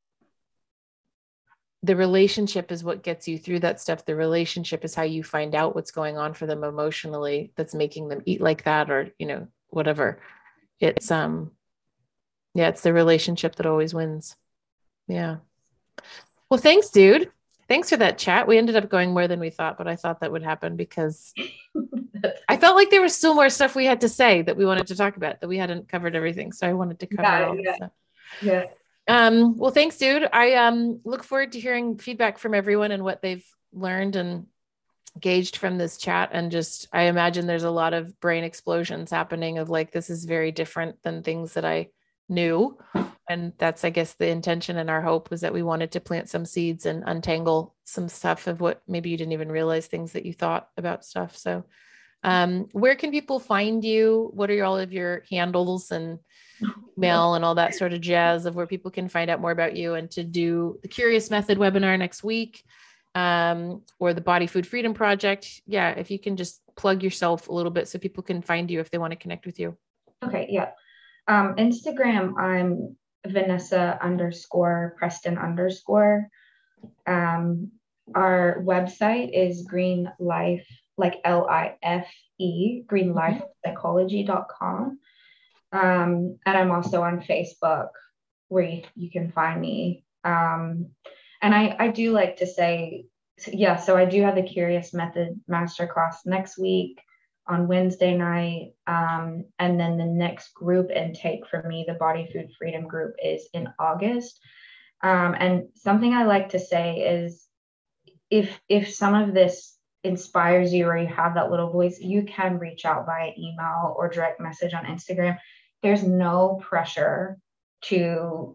the relationship is what gets you through that stuff. The relationship is how you find out what's going on for them emotionally that's making them eat like that, or, you know, whatever. It's, um, yeah, it's the relationship that always wins. Yeah. Well, thanks, dude. Thanks for that chat. We ended up going more than we thought, but I thought that would happen because I felt like there was still more stuff we had to say that we wanted to talk about, that we hadn't covered everything. So I wanted to cover yeah, all yeah. stuff. Yeah. Um, well, thanks, dude. I um, look forward to hearing feedback from everyone and what they've learned and gauged from this chat. And just, I imagine there's a lot of brain explosions happening of like, this is very different than things that I knew. And that's, I guess, the intention and our hope was that we wanted to plant some seeds and untangle some stuff of what maybe you didn't even realize, things that you thought about stuff. So um, where can people find you? What are all of your handles and mail and all that sort of jazz of where people can find out more about you and to do the Curious Method webinar next week, um, or the Body Food Freedom Project? Yeah. If you can just plug yourself a little bit so people can find you if they want to connect with you. Okay. Yeah. Um, Instagram, I'm Vanessa underscore Preston underscore. Um, our website is Green Life, like L I F E, green life psychology dot com. Um, and I'm also on Facebook where you, you can find me. Um, and I, I do like to say, yeah, so I do have the Curious Method Masterclass next week on Wednesday night. Um, and then the next group intake for me, the Body Food Freedom group, is in August. Um, and something I like to say is if, if some of this inspires you or you have that little voice, you can reach out via email or direct message on Instagram. There's no pressure to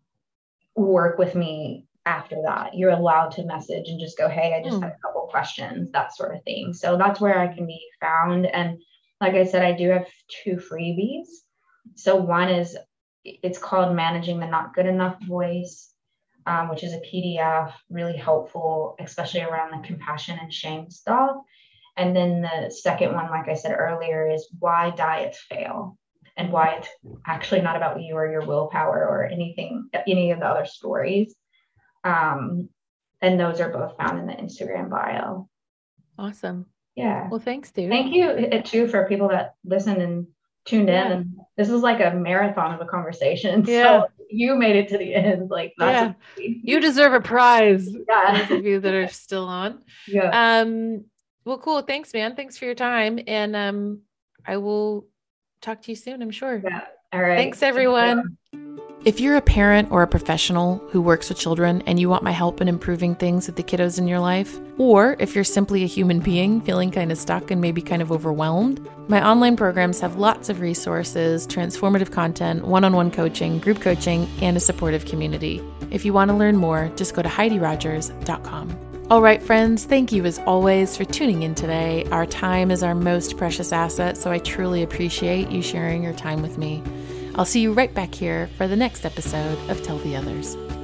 work with me after that. You're allowed to message and just go, hey, I just mm. had a couple questions, that sort of thing. So that's where I can be found. And like I said, I do have two freebies. So one is, it's called Managing the Not Good Enough Voice, um, which is a P D F, really helpful, especially around the compassion and shame stuff. And then the second one, like I said earlier, is Why Diets Fail, and why it's actually not about you or your willpower or anything, any of the other stories. Um, and those are both found in the Instagram bio. Awesome. Yeah. Well, thanks, dude. Thank you too for people that listened and tuned yeah. in. And this is like a marathon of a conversation. Yeah. So you made it to the end. Like, that's yeah. You deserve a prize. Yeah. Those of you that are still on. Yeah. Um, well, cool. Thanks, man. Thanks for your time. And um, I will talk to you soon, I'm sure. Yeah. All right. Thanks, everyone. Yeah. If you're a parent or a professional who works with children and you want my help in improving things with the kiddos in your life, or if you're simply a human being feeling kind of stuck and maybe kind of overwhelmed, my online programs have lots of resources, transformative content, one-on-one coaching, group coaching, and a supportive community. If you want to learn more, just go to heidi rogers dot com. All right, friends, thank you as always for tuning in today. Our time is our most precious asset, so I truly appreciate you sharing your time with me. I'll see you right back here for the next episode of Tell the Others.